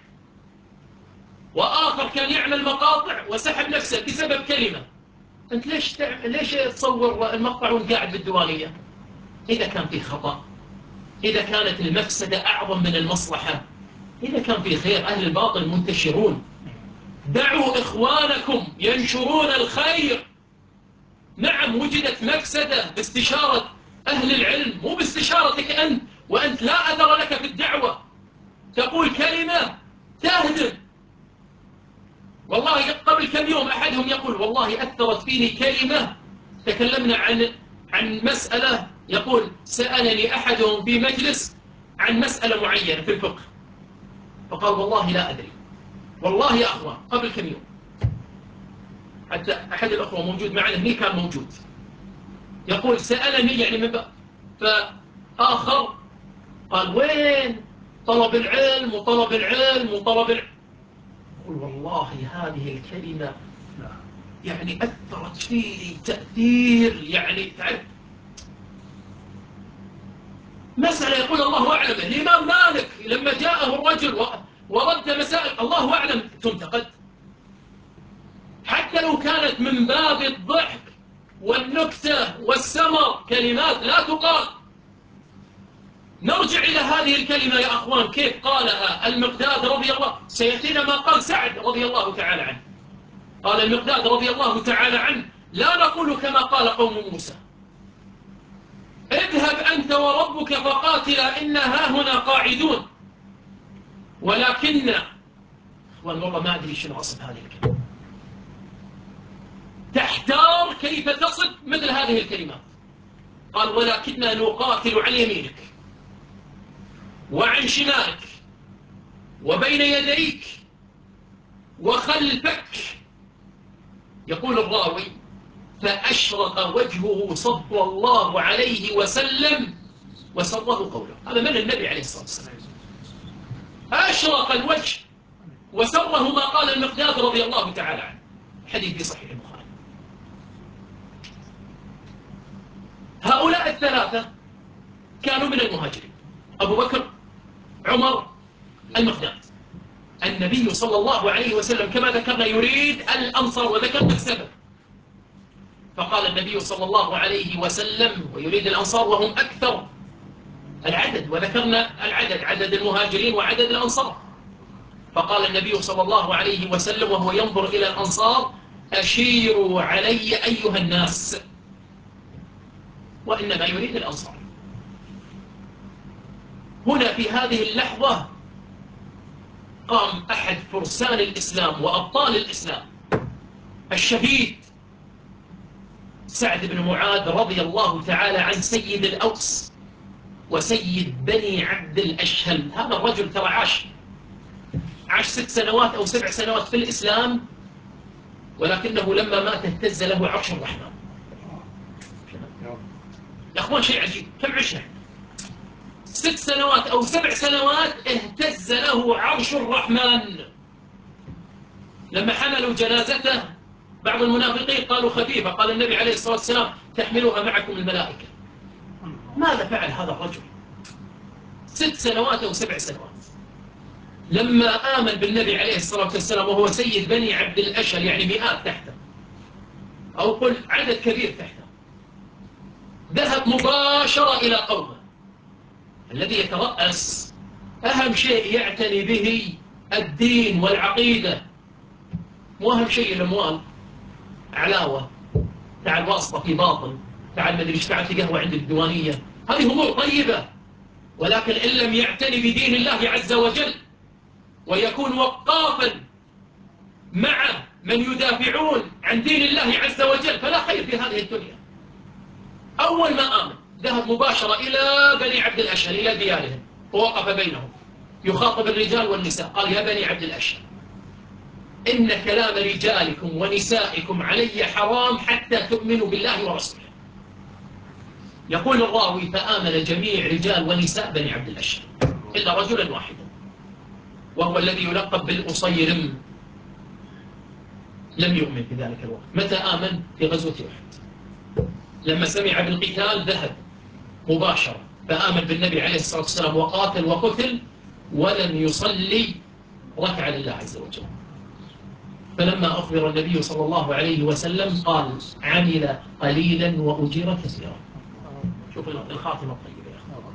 وآخر كان يعمل مقاطع وسحب نفسه بسبب كلمة. أنت ليش تعمل ليش تصور المقطع وانت قاعد بالديوانية؟ إذا كان في خطأ، إذا كانت المفسدة أعظم من المصلحة، إذا كان في خير، أهل الباطل منتشرون. دعوا إخوانكم ينشرون الخير. نعم، وجدت مفسدة باستشارة أهل العلم، مو باستشارتك أنت، وأنت لا أثر لك في الدعوة، تقول كلمة تهدم. والله قبل كم يوم أحدهم يقول: والله أثرت فيني كلمة، تكلمنا عن عن مسألة، يقول: سألني أحدهم في مجلس عن مسألة معينة في الفقه، فقال: والله لا أدري. والله يا أخوان قبل كم يوم، حتى أحد الأخوة موجود معنا هني كان موجود، يقول: سألني يعني من بقى. فآخر قال: وين طلب العلم وطلب العلم وطلب العلم؟ يقول: والله هذه الكلمة يعني أثرت فيني تأثير، يعني تعرف مسألة. يقول: الله أعلم. الإمام مالك لما جاءه الرجل ورد مسائل الله أعلم تنتقد، حتى لو كانت من باب الضحك والنكتة والسمر، كلمات لا تقال. نرجع إلى هذه الكلمة يا أخوان، كيف قالها المقداد رضي الله، سيأتينا ما قال سعد رضي الله تعالى عنه. قال المقداد رضي الله تعالى عنه: لا نقول كما قال قوم موسى اذهب أنت وربك فقاتلا إنا هاهنا قاعدون، ولكن، والله ما أدري شنو أصل هذه الكلمة، تحتار كيف تصف مثل هذه الكلمات. قال: ولكننا نقاتل عن يمينك وعن شمالك وبين يديك وخلفك. يقول الراوي: فأشرق وجهه صلى الله عليه وسلم وسره قوله. هذا من النبي عليه الصلاة والسلام. أشرق الوجه وسره ما قال المقداد رضي الله تعالى عنه، حديث في صحيح البخاري. هؤلاء الثلاثة كانوا من المهاجرين: أبو بكر، عمر، المقداد. النبي صلى الله عليه وسلم كما ذكرنا يريد الأنصار، وذكرنا السبب، فقال النبي صلى الله عليه وسلم: ويريد الأنصار وهم أكثر العدد، وذكرنا العدد، عدد المهاجرين وعدد الأنصار. فقال النبي صلى الله عليه وسلم وهو ينظر إلى الأنصار: أشيروا علي أيها الناس. وإنما يريد الأنصار. هنا في هذه اللحظة قام أحد فرسان الإسلام وأبطال الإسلام الشهيد سعد بن معاذ رضي الله تعالى عن سيد الأوس وسيد بني عبد الأشهل. هذا الرجل ترى عاش عاش ست سنوات أو سبع سنوات في الإسلام، ولكنه لما مات اهتز له عرش الرحمن. يا أخوان شيء عجيب، كم عشنا؟ ست سنوات أو سبع سنوات اهتز له عرش الرحمن. لما حملوا جنازته بعض المنافقين قالوا خفيفة، قال النبي عليه الصلاة والسلام تحملها معكم الملائكة. ماذا فعل هذا الرجل؟ ست سنوات أو سبع سنوات لما آمن بالنبي عليه الصلاة والسلام وهو سيد بني عبد الأشهل، يعني مئات تحته أو قل عدد كبير تحته، ذهب مباشرة إلى قومه. الذي يترأس أهم شيء يعتني به الدين والعقيدة، مو أهم شيء الأموال، علاوة، تعال واسطة في باطل، تعال مدري ايش، تعال في قهوة عند الديوانية، هذه أمور طيبة، ولكن إن لم يعتني بدين الله عز وجل ويكون وقافا مع من يدافعون عن دين الله عز وجل فلا خير في هذه الدنيا. أول ما آمن ذهب مباشرة إلى بني عبد الأشهل، إلى ديارهم، ووقف بينهم يخاطب الرجال والنساء، قال يا بني عبد الأشهل إن كلام رجالكم ونسائكم علي حرام حتى تؤمنوا بالله ورسوله. يقول الراوي فآمن جميع رجال ونساء بني عبد الأشهل إلا رجلا واحدا، وهو الذي يلقب بالأصيرم، لم يؤمن في ذلك الوقت. متى آمن؟ في غزوة أحد، لما سمع بالقتال ذهب مباشرة فآمن بالنبي عليه الصلاة والسلام وقاتل وقتل ولم يصلي ركعة لله عز وجل. فلما أخبر النبي صلى الله عليه وسلم قال عمل قليلا وأجير كثيرا. شوف الخاتمة الطيبة يا أخي.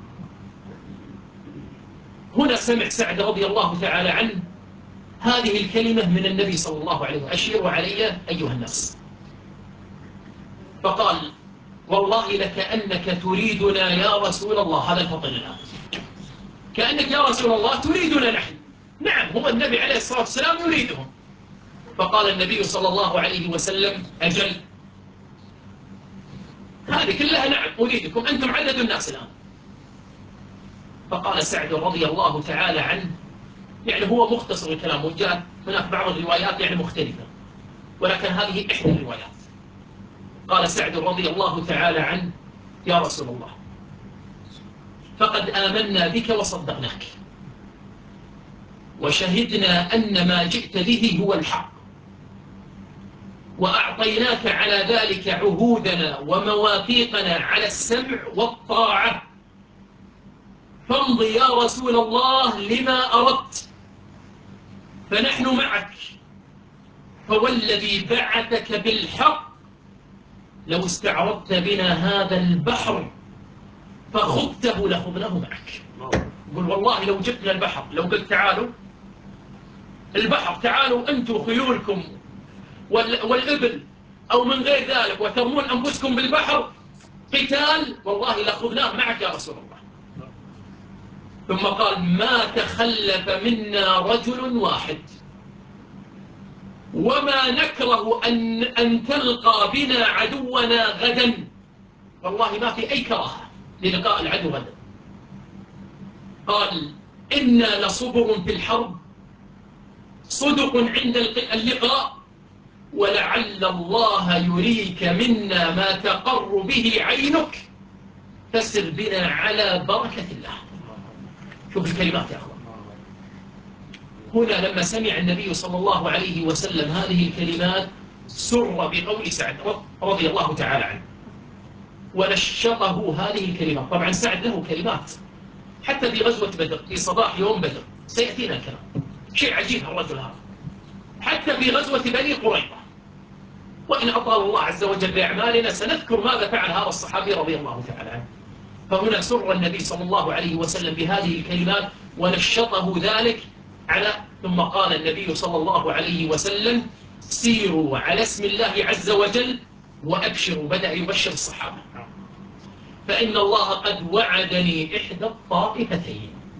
هنا سمع سعد رضي الله تعالى عنه هذه الكلمة من النبي صلى الله عليه وسلم أشيروا علي أيها الناس، فقال والله لكأنك تريدنا يا رسول الله. هذا الفطن الآن، كأنك يا رسول الله تريدنا نحن. نعم، هو النبي عليه الصلاة والسلام يريدهم. فقال النبي صلى الله عليه وسلم أجل، هذه كلها نعم أريدكم، أنتم عدد الناس الآن. فقال سعد رضي الله تعالى عنه، يعني هو مختصر الكلام، وجاء هناك بعض الروايات يعني مختلفة، ولكن هذه إحدى الروايات. قال سعد رضي الله تعالى عنه يا رسول الله فقد آمنا بك وصدقناك وشهدنا أن ما جئت به هو الحق، وأعطيناك على ذلك عهودنا ومواثيقنا على السمع والطاعة، فامض يا رسول الله لما أردت فنحن معك، فوالذي بعثك بالحق لو استعرضت بنا هذا البحر فخذته لخذناه معك. يقول والله لو جبنا البحر، لو قلت تعالوا البحر، تعالوا أنتم خيولكم والإبل أو من غير ذلك وترمون أنفسكم بالبحر قتال، والله لخذناه معك يا رسول الله. ثم قال ما تخلف منا رجل واحد، وما نكره أن, أن تلقى بنا عدونا غدا، والله ما في أي كراهة للقاء العدو غدا. قال إنا لصبر في الحرب صدق عند اللقاء، ولعل الله يريك منا ما تقر به عينك فسر بنا على بركة الله. شوف الكلمات يا أخوان. هنا لما سمع النبي صلى الله عليه وسلم هذه الكلمات سر بقول سعد رضي الله تعالى عنه ونشطه هذه الكلمات. طبعا سعد له كلمات حتى في غزوة بدر، في صباح يوم بدر سيأتينا الكلام، شيء عجيب الرجل هذا. حتى في غزوة بني قريظة، وإن أطال الله عز وجل بأعمالنا سنذكر ماذا فعل هذا الصحابي رضي الله تعالى عنه. فهنا سر النبي صلى الله عليه وسلم بهذه الكلمات ونشطه ذلك على. ثم قال النبي صلى الله عليه وسلم سيروا على اسم الله عز وجل وأبشروا، بدأ يبشر الصحابة، فإن الله قد وعدني إحدى الطائفتين.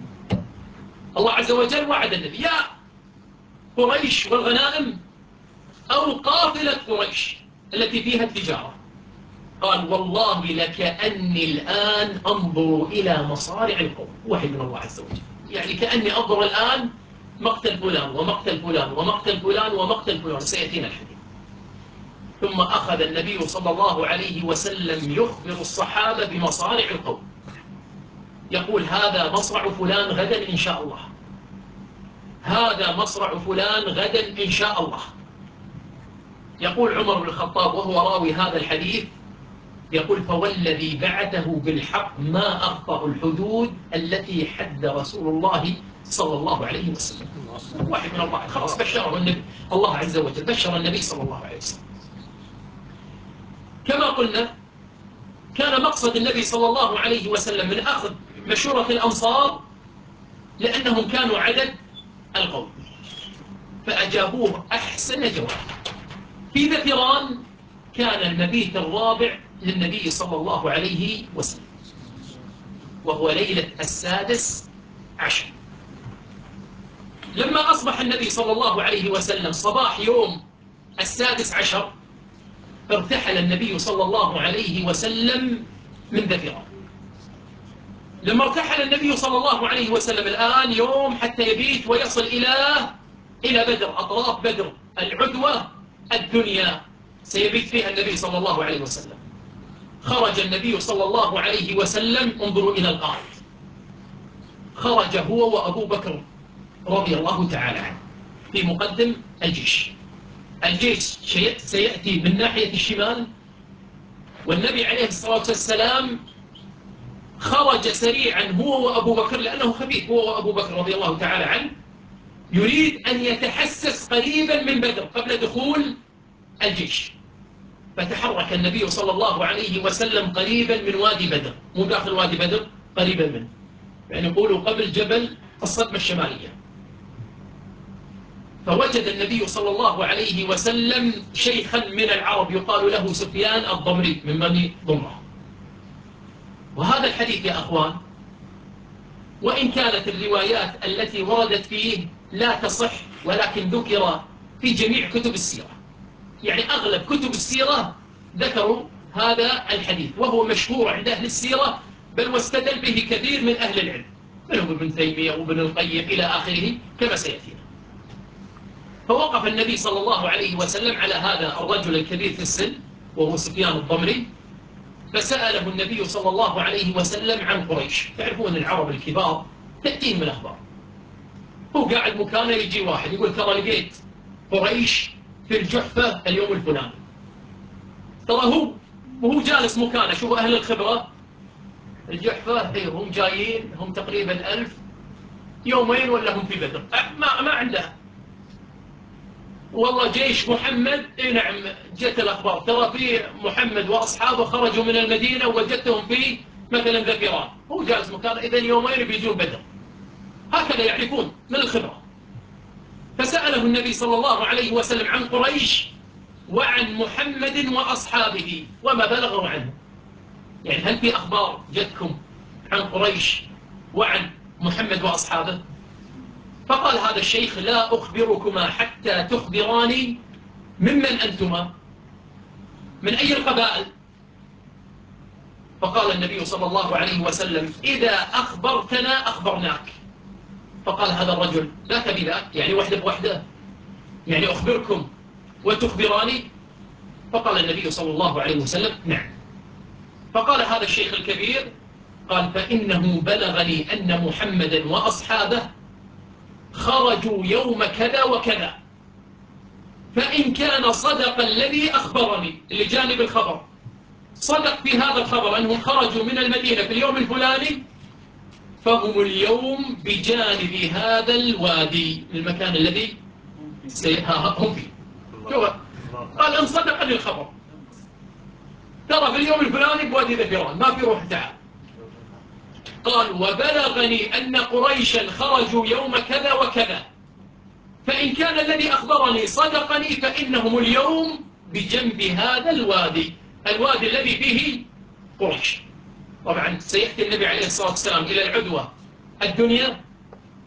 الله عز وجل وعد النبي: يا قريش والغنائم، أو قافلة قريش التي فيها التجارة. قال: والله لكأني الآن أنظر إلى مصارع القوم. وحي من الله عز وجل، يعني كأني أنظر الآن مقتل فلان ومقتل فلان ومقتل فلان ومقتل فلان، سيأتينا الحديث. ثم أخذ النبي صلى الله عليه وسلم يخبر الصحابة بمصارع القوم، يقول: هذا مصرع فلان غدا إن شاء الله، هذا مصرع فلان غدا إن شاء الله. يقول عمر بن الخطاب وهو راوي هذا الحديث، يقول: فوالذي بعثه بالحق ما أخطأ الحدود التي حد رسول الله صلى الله عليه وسلم. واحد من الله، خلاص بشره النبي، الله عز وجل بشر النبي صلى الله عليه وسلم. كما قلنا، كان مقصد النبي صلى الله عليه وسلم من أخذ مشورة الأنصار لأنهم كانوا عدد القوم، فأجابوه أحسن جواب. في ذكران كان المبيت الرابع للنبي صلى الله عليه وسلم، وهو ليلة السادس عشر. لما أصبح النبي صلى الله عليه وسلم صباح يوم السادس عشر، ارتحل النبي صلى الله عليه وسلم من ذكران. لما ارتحل النبي صلى الله عليه وسلم الآن يوم حتى يبيت ويصل إلى إلى بدر، أطراف بدر العدوى الدنيا سيبيت فيها النبي صلى الله عليه وسلم. خرج النبي صلى الله عليه وسلم، انظروا إلى القائد، خرج هو وأبو بكر رضي الله تعالى عنه في مقدم الجيش. الجيش سيأتي من ناحية الشمال، والنبي عليه الصلاة والسلام خرج سريعا هو وأبو بكر، لأنه خبيث هو وأبو بكر رضي الله تعالى عنه، يريد أن يتحسس قريبا من بدر قبل دخول الجيش. فتحرك النبي صلى الله عليه وسلم قريبا من وادي بدر، مو داخل وادي بدر، قريبا منه، يعني يقولوا قبل جبل الصدمة الشمالية. فوجد النبي صلى الله عليه وسلم شيخا من العرب يقال له سفيان الضمري من بني ضمرة. وهذا الحديث يا أخوان، وإن كانت الروايات التي وردت فيه لا تصح، ولكن ذكر في جميع كتب السيرة، يعني أغلب كتب السيرة ذكروا هذا الحديث، وهو مشهور عند أهل السيرة، بل واستدل به كثير من أهل العلم، منهم ابن تيمية وابن القيم إلى آخره كما سيأتينا. فوقف النبي صلى الله عليه وسلم على هذا الرجل الكبير في السن وهو سفيان الضمري، فسأله النبي صلى الله عليه وسلم عن قريش. تعرفون العرب الكبار تأتيهم الأخبار، هو قاعد مكانه يجي واحد يقول: ترى لقيت قريش في الجحفة اليوم الفلاني. ترى هو وهو جالس مكانه، شوفوا أهل الخبرة، الجحفة إيه هم جايين، هم تقريبا ألف، يومين ولا هم في بدر، ما ما عنده. والله جيش محمد، إيه نعم جت الأخبار، ترى في محمد وأصحابه خرجوا من المدينة ووجدتهم في مثلا ذكران، هو جالس مكانه، إذا يومين بيجون بدر. هكذا يعرفون من الخبرة. فسأله النبي صلى الله عليه وسلم عن قريش وعن محمد وأصحابه وما بلغوا عنه، يعني هل في أخبار جتكم عن قريش وعن محمد وأصحابه؟ فقال هذا الشيخ: لا أخبركما حتى تخبراني ممن أنتما، من أي القبائل؟ فقال النبي صلى الله عليه وسلم: إذا أخبرتنا أخبرناك. فقال هذا الرجل: ذاك بذاك، يعني وحده بوحده، يعني أخبركم وتخبراني؟ فقال النبي صلى الله عليه وسلم: نعم. فقال هذا الشيخ الكبير، قال: فإنه بلغني أن محمدا وأصحابه خرجوا يوم كذا وكذا، فإن كان صدق الذي أخبرني، اللي جانب الخبر صدق في هذا الخبر أنهم خرجوا من المدينة في اليوم الفلاني، فهم اليوم بجانب هذا الوادي، المكان الذي هم فيه. قال: إن صدقني الخبر، ترى في اليوم الفلاني بوادي ذكران، ما في روح تعال. قال: وبلغني أن قريشا خرجوا يوم كذا وكذا، فإن كان الذي أخبرني صدقني فإنهم اليوم بجنب هذا الوادي، الوادي الذي فيه قريش. طبعا سيأتي النبي عليه الصلاة والسلام إلى العدوى الدنيا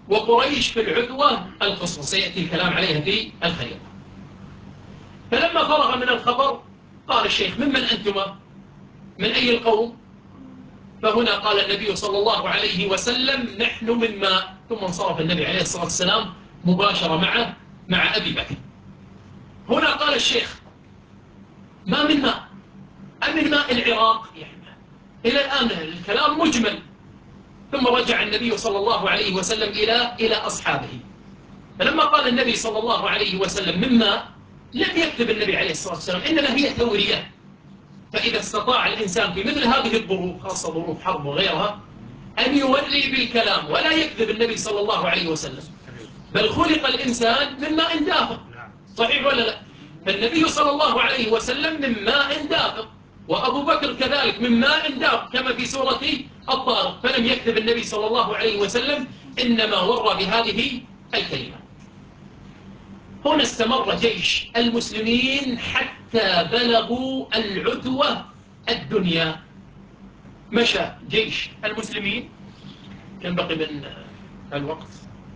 وقريش في العدوة القصوى، سيأتي الكلام عليها في الخريطة. فلما فرغ من الخبر قال الشيخ: ممن أنتما؟ من أي القوم؟ فهنا قال النبي صلى الله عليه وسلم: نحن من ماء. ثم انصرف النبي عليه الصلاة والسلام مباشرة معه مع أبي بكر. هنا قال الشيخ: ما من ماء، أم من ماء العراق؟ يعني إلى الآن الكلام مجمل. ثم رجع النبي صلى الله عليه وسلم إلى إلى أصحابه. فلما قال النبي صلى الله عليه وسلم من ماء، لم يكتب النبي عليه الصلاة والسلام، إنما هي تورية. فإذا استطاع الإنسان في مثل هذه الظروف، خاصة ظروف حرب وغيرها، أن يوري بالكلام ولا يكذب النبي صلى الله عليه وسلم. بل خلق الإنسان من ماء دافق، صحيح ولا لا؟ فالنبي صلى الله عليه وسلم من ماء دافق، وأبو بكر كذلك من ماء دافق كما في سورة الطارق. فلم يكذب النبي صلى الله عليه وسلم، إنما ورى بهذه الكلمة. هنا استمر جيش المسلمين حتى بلغوا العدوة الدنيا. مشى جيش المسلمين، كم بقي من الوقت؟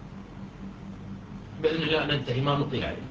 بإذن الله ننتهي، ما نطيل عليكم.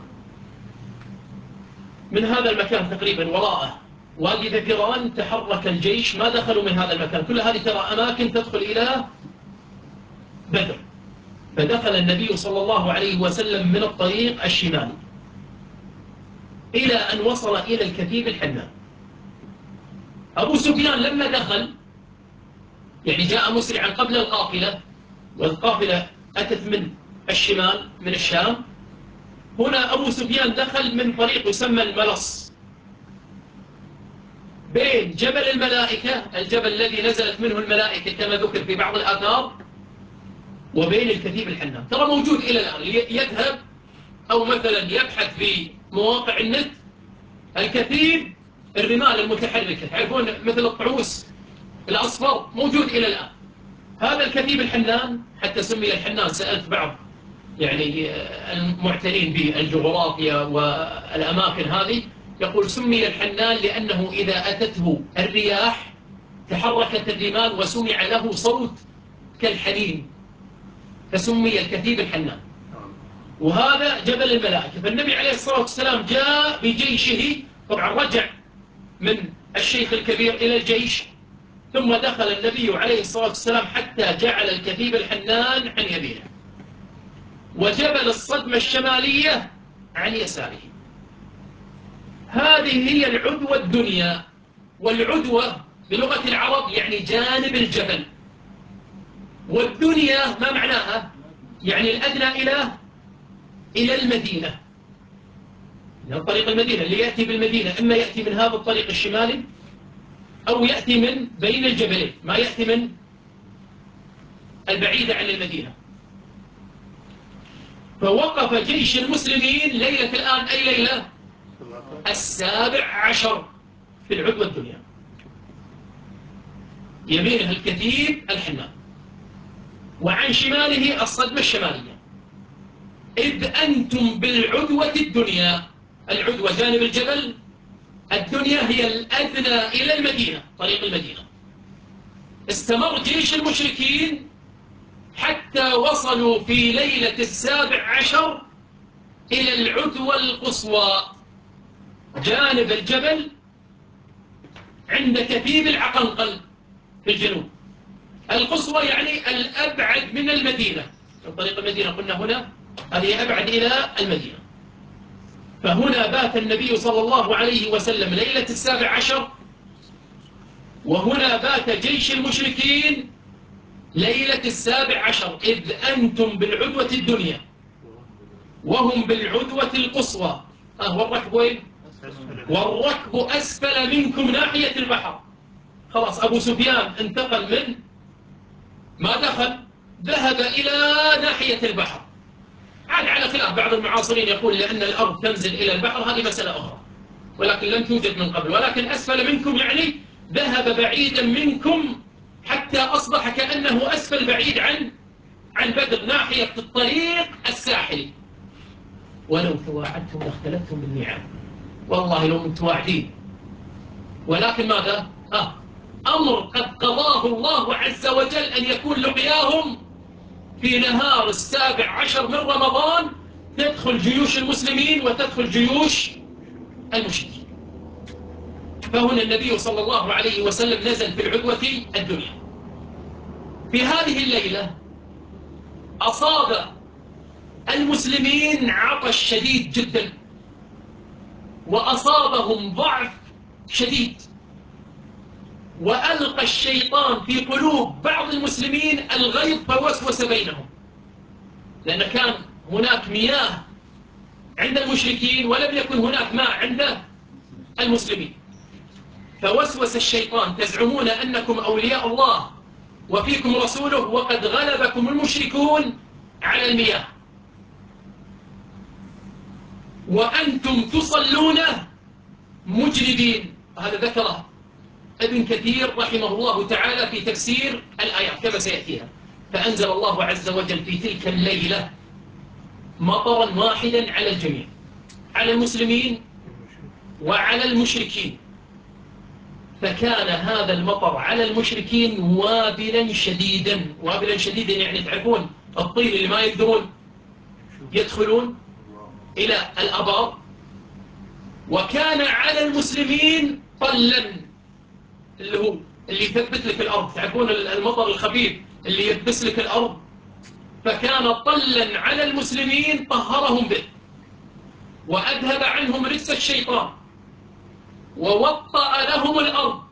من هذا المكان تقريبا وراءه وادي ذكران تحرك الجيش، ما دخلوا من هذا المكان. كل هذه ترى أماكن تدخل إلى بدر. فدخل النبي صلى الله عليه وسلم من الطريق الشمالي إلى أن وصل إلى الكثيب الحنان. أبو سفيان لما دخل، يعني جاء مسرعا قبل القافلة، والقافلة أتت من الشمال من الشام. هنا أبو سفيان دخل من طريق يسمى الملص، بين جبل الملائكة، الجبل الذي نزلت منه الملائكة كما ذكر في بعض الآثار، وبين الكثيب الحنان. ترى موجود إلى الآن، يذهب أو مثلا يبحث في مواقع النت، الكثيب الرمال المتحركة، تعرفون مثل الطعوس الأصفر، موجود إلى الآن. هذا الكثيب الحنان، حتى سمي الحنان، سألت بعض يعني المعتنين بالجغرافيا والأماكن هذه، يقول سمي الحنان لأنه إذا أتته الرياح تحركت الرمال وسمع له صوت كالحنين، فسمي الكثيب الحنان. وهذا جبل الملائكة. فالنبي عليه الصلاة والسلام جاء بجيشه، طبعا رجع من الشيخ الكبير إلى الجيش، ثم دخل النبي عليه الصلاة والسلام حتى جعل الكثيب الحنان عن يمينه وجبل الصدمة الشمالية عن يساره. هذه هي العدوة الدنيا. والعدوة بلغة العرب يعني جانب الجبل، والدنيا ما معناها؟ يعني الأدنى إلى إلى المدينة، من طريق المدينة. اللي يأتي بالمدينة إما يأتي من هذا الطريق الشمالي أو يأتي من بين الجبلين، ما يأتي من البعيدة عن المدينة. فوقف جيش المسلمين ليلة الآن أي ليلة؟ السابع عشر في العدوى الدنيا. يمينه الكثيب الحنان، وعن شماله الصدمة الشمالية. إذ أنتم بالعدوة الدنيا، العدوة جانب الجبل، الدنيا هي الأدنى إلى المدينة، طريق المدينة. استمر جيش المشركين حتى وصلوا في ليلة السابع عشر إلى العدوى القصوى، جانب الجبل عند كثيب العقنقل في الجنوب. القصوى يعني الأبعد من المدينة، من طريق المدينة قلنا هنا هذه أبعد إلى المدينة. فهنا بات النبي صلى الله عليه وسلم ليلة السابع عشر، وهنا بات جيش المشركين ليلة السابع عشر. إذ أنتم بالعدوة الدنيا وهم بالعدوة القصوى. آه والركب وين؟ والركب أسفل منكم ناحية البحر. خلاص أبو سفيان انتقل من ما دخل، ذهب إلى ناحية البحر. عاد على خلاف بعض المعاصرين يقول لأن الأرض تنزل إلى البحر، هذه مسألة أخرى ولكن لم توجد من قبل. ولكن أسفل منكم يعني ذهب بعيدا منكم حتى أصبح كأنه أسفل بعيد عن عن بدر، ناحية الطريق الساحلي. ولو تواعدتم لاختلفتم بالميعاد، والله لو متواعدين، ولكن ماذا؟ آه أمر قد قضاه الله عز وجل أن يكون لقياهم في نهار السابع عشر من رمضان تدخل جيوش المسلمين وتدخل جيوش المشركين. فهنا النبي صلى الله عليه وسلم نزل في العدوة الدنيا. في هذه الليلة أصاب المسلمين عطش شديد جدا، وأصابهم ضعف شديد، وألقى الشيطان في قلوب بعض المسلمين الغيظ فوسوس بينهم، لأن كان هناك مياه عند المشركين ولم يكن هناك ماء عند المسلمين. فوسوس الشيطان: تزعمون أنكم أولياء الله وفيكم رسوله وقد غلبكم المشركون على المياه، وأنتم تصلون مجربين. هذا ذكره ابن كثير رحمه الله تعالى في تفسير الآيات كما سيأتيها. فأنزل الله عز وجل في تلك الليلة مطرا واحدا على الجميع، على المسلمين وعلى المشركين. فكان هذا المطر على المشركين وابلا شديدا. وابلا شديدا يعني تعرفون الطين اللي ما يقدرون يدخلون إلى الأبار. وكان على المسلمين طلا، اللي هو اللي يثبت لك الأرض، تعرفون المطر الخفيف اللي يثبت لك الأرض. فكان طلا على المسلمين طهرهم به، وأذهب عنهم رجس الشيطان، ووطأ لهم الأرض،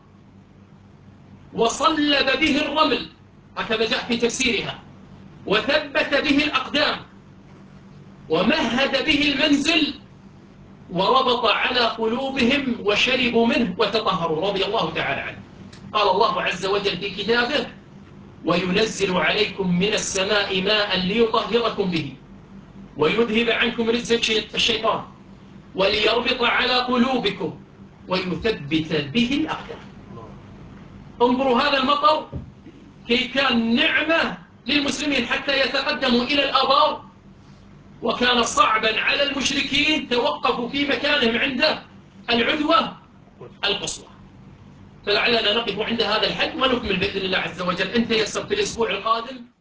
وصلب به الرمل، هكذا جاء في تفسيرها، وثبت به الأقدام، ومهد به المنزل، وربط على قلوبهم وشربوا منه وتطهروا رضي الله تعالى عنه. قال الله عز وجل في كتابه: وينزل عليكم من السماء ماء ليطهركم به ويذهب عنكم رجز الشيطان وليربط على قلوبكم ويثبت به الأقدام. انظروا هذا المطر كي كان نعمة للمسلمين حتى يتقدموا إلى الآبار، وكان صعبا على المشركين توقفوا في مكانهم عند العدوة القصوى. فلعلنا نقف عند هذا الحد ونكمل بإذن الله عز وجل إن تيسر في الأسبوع القادم.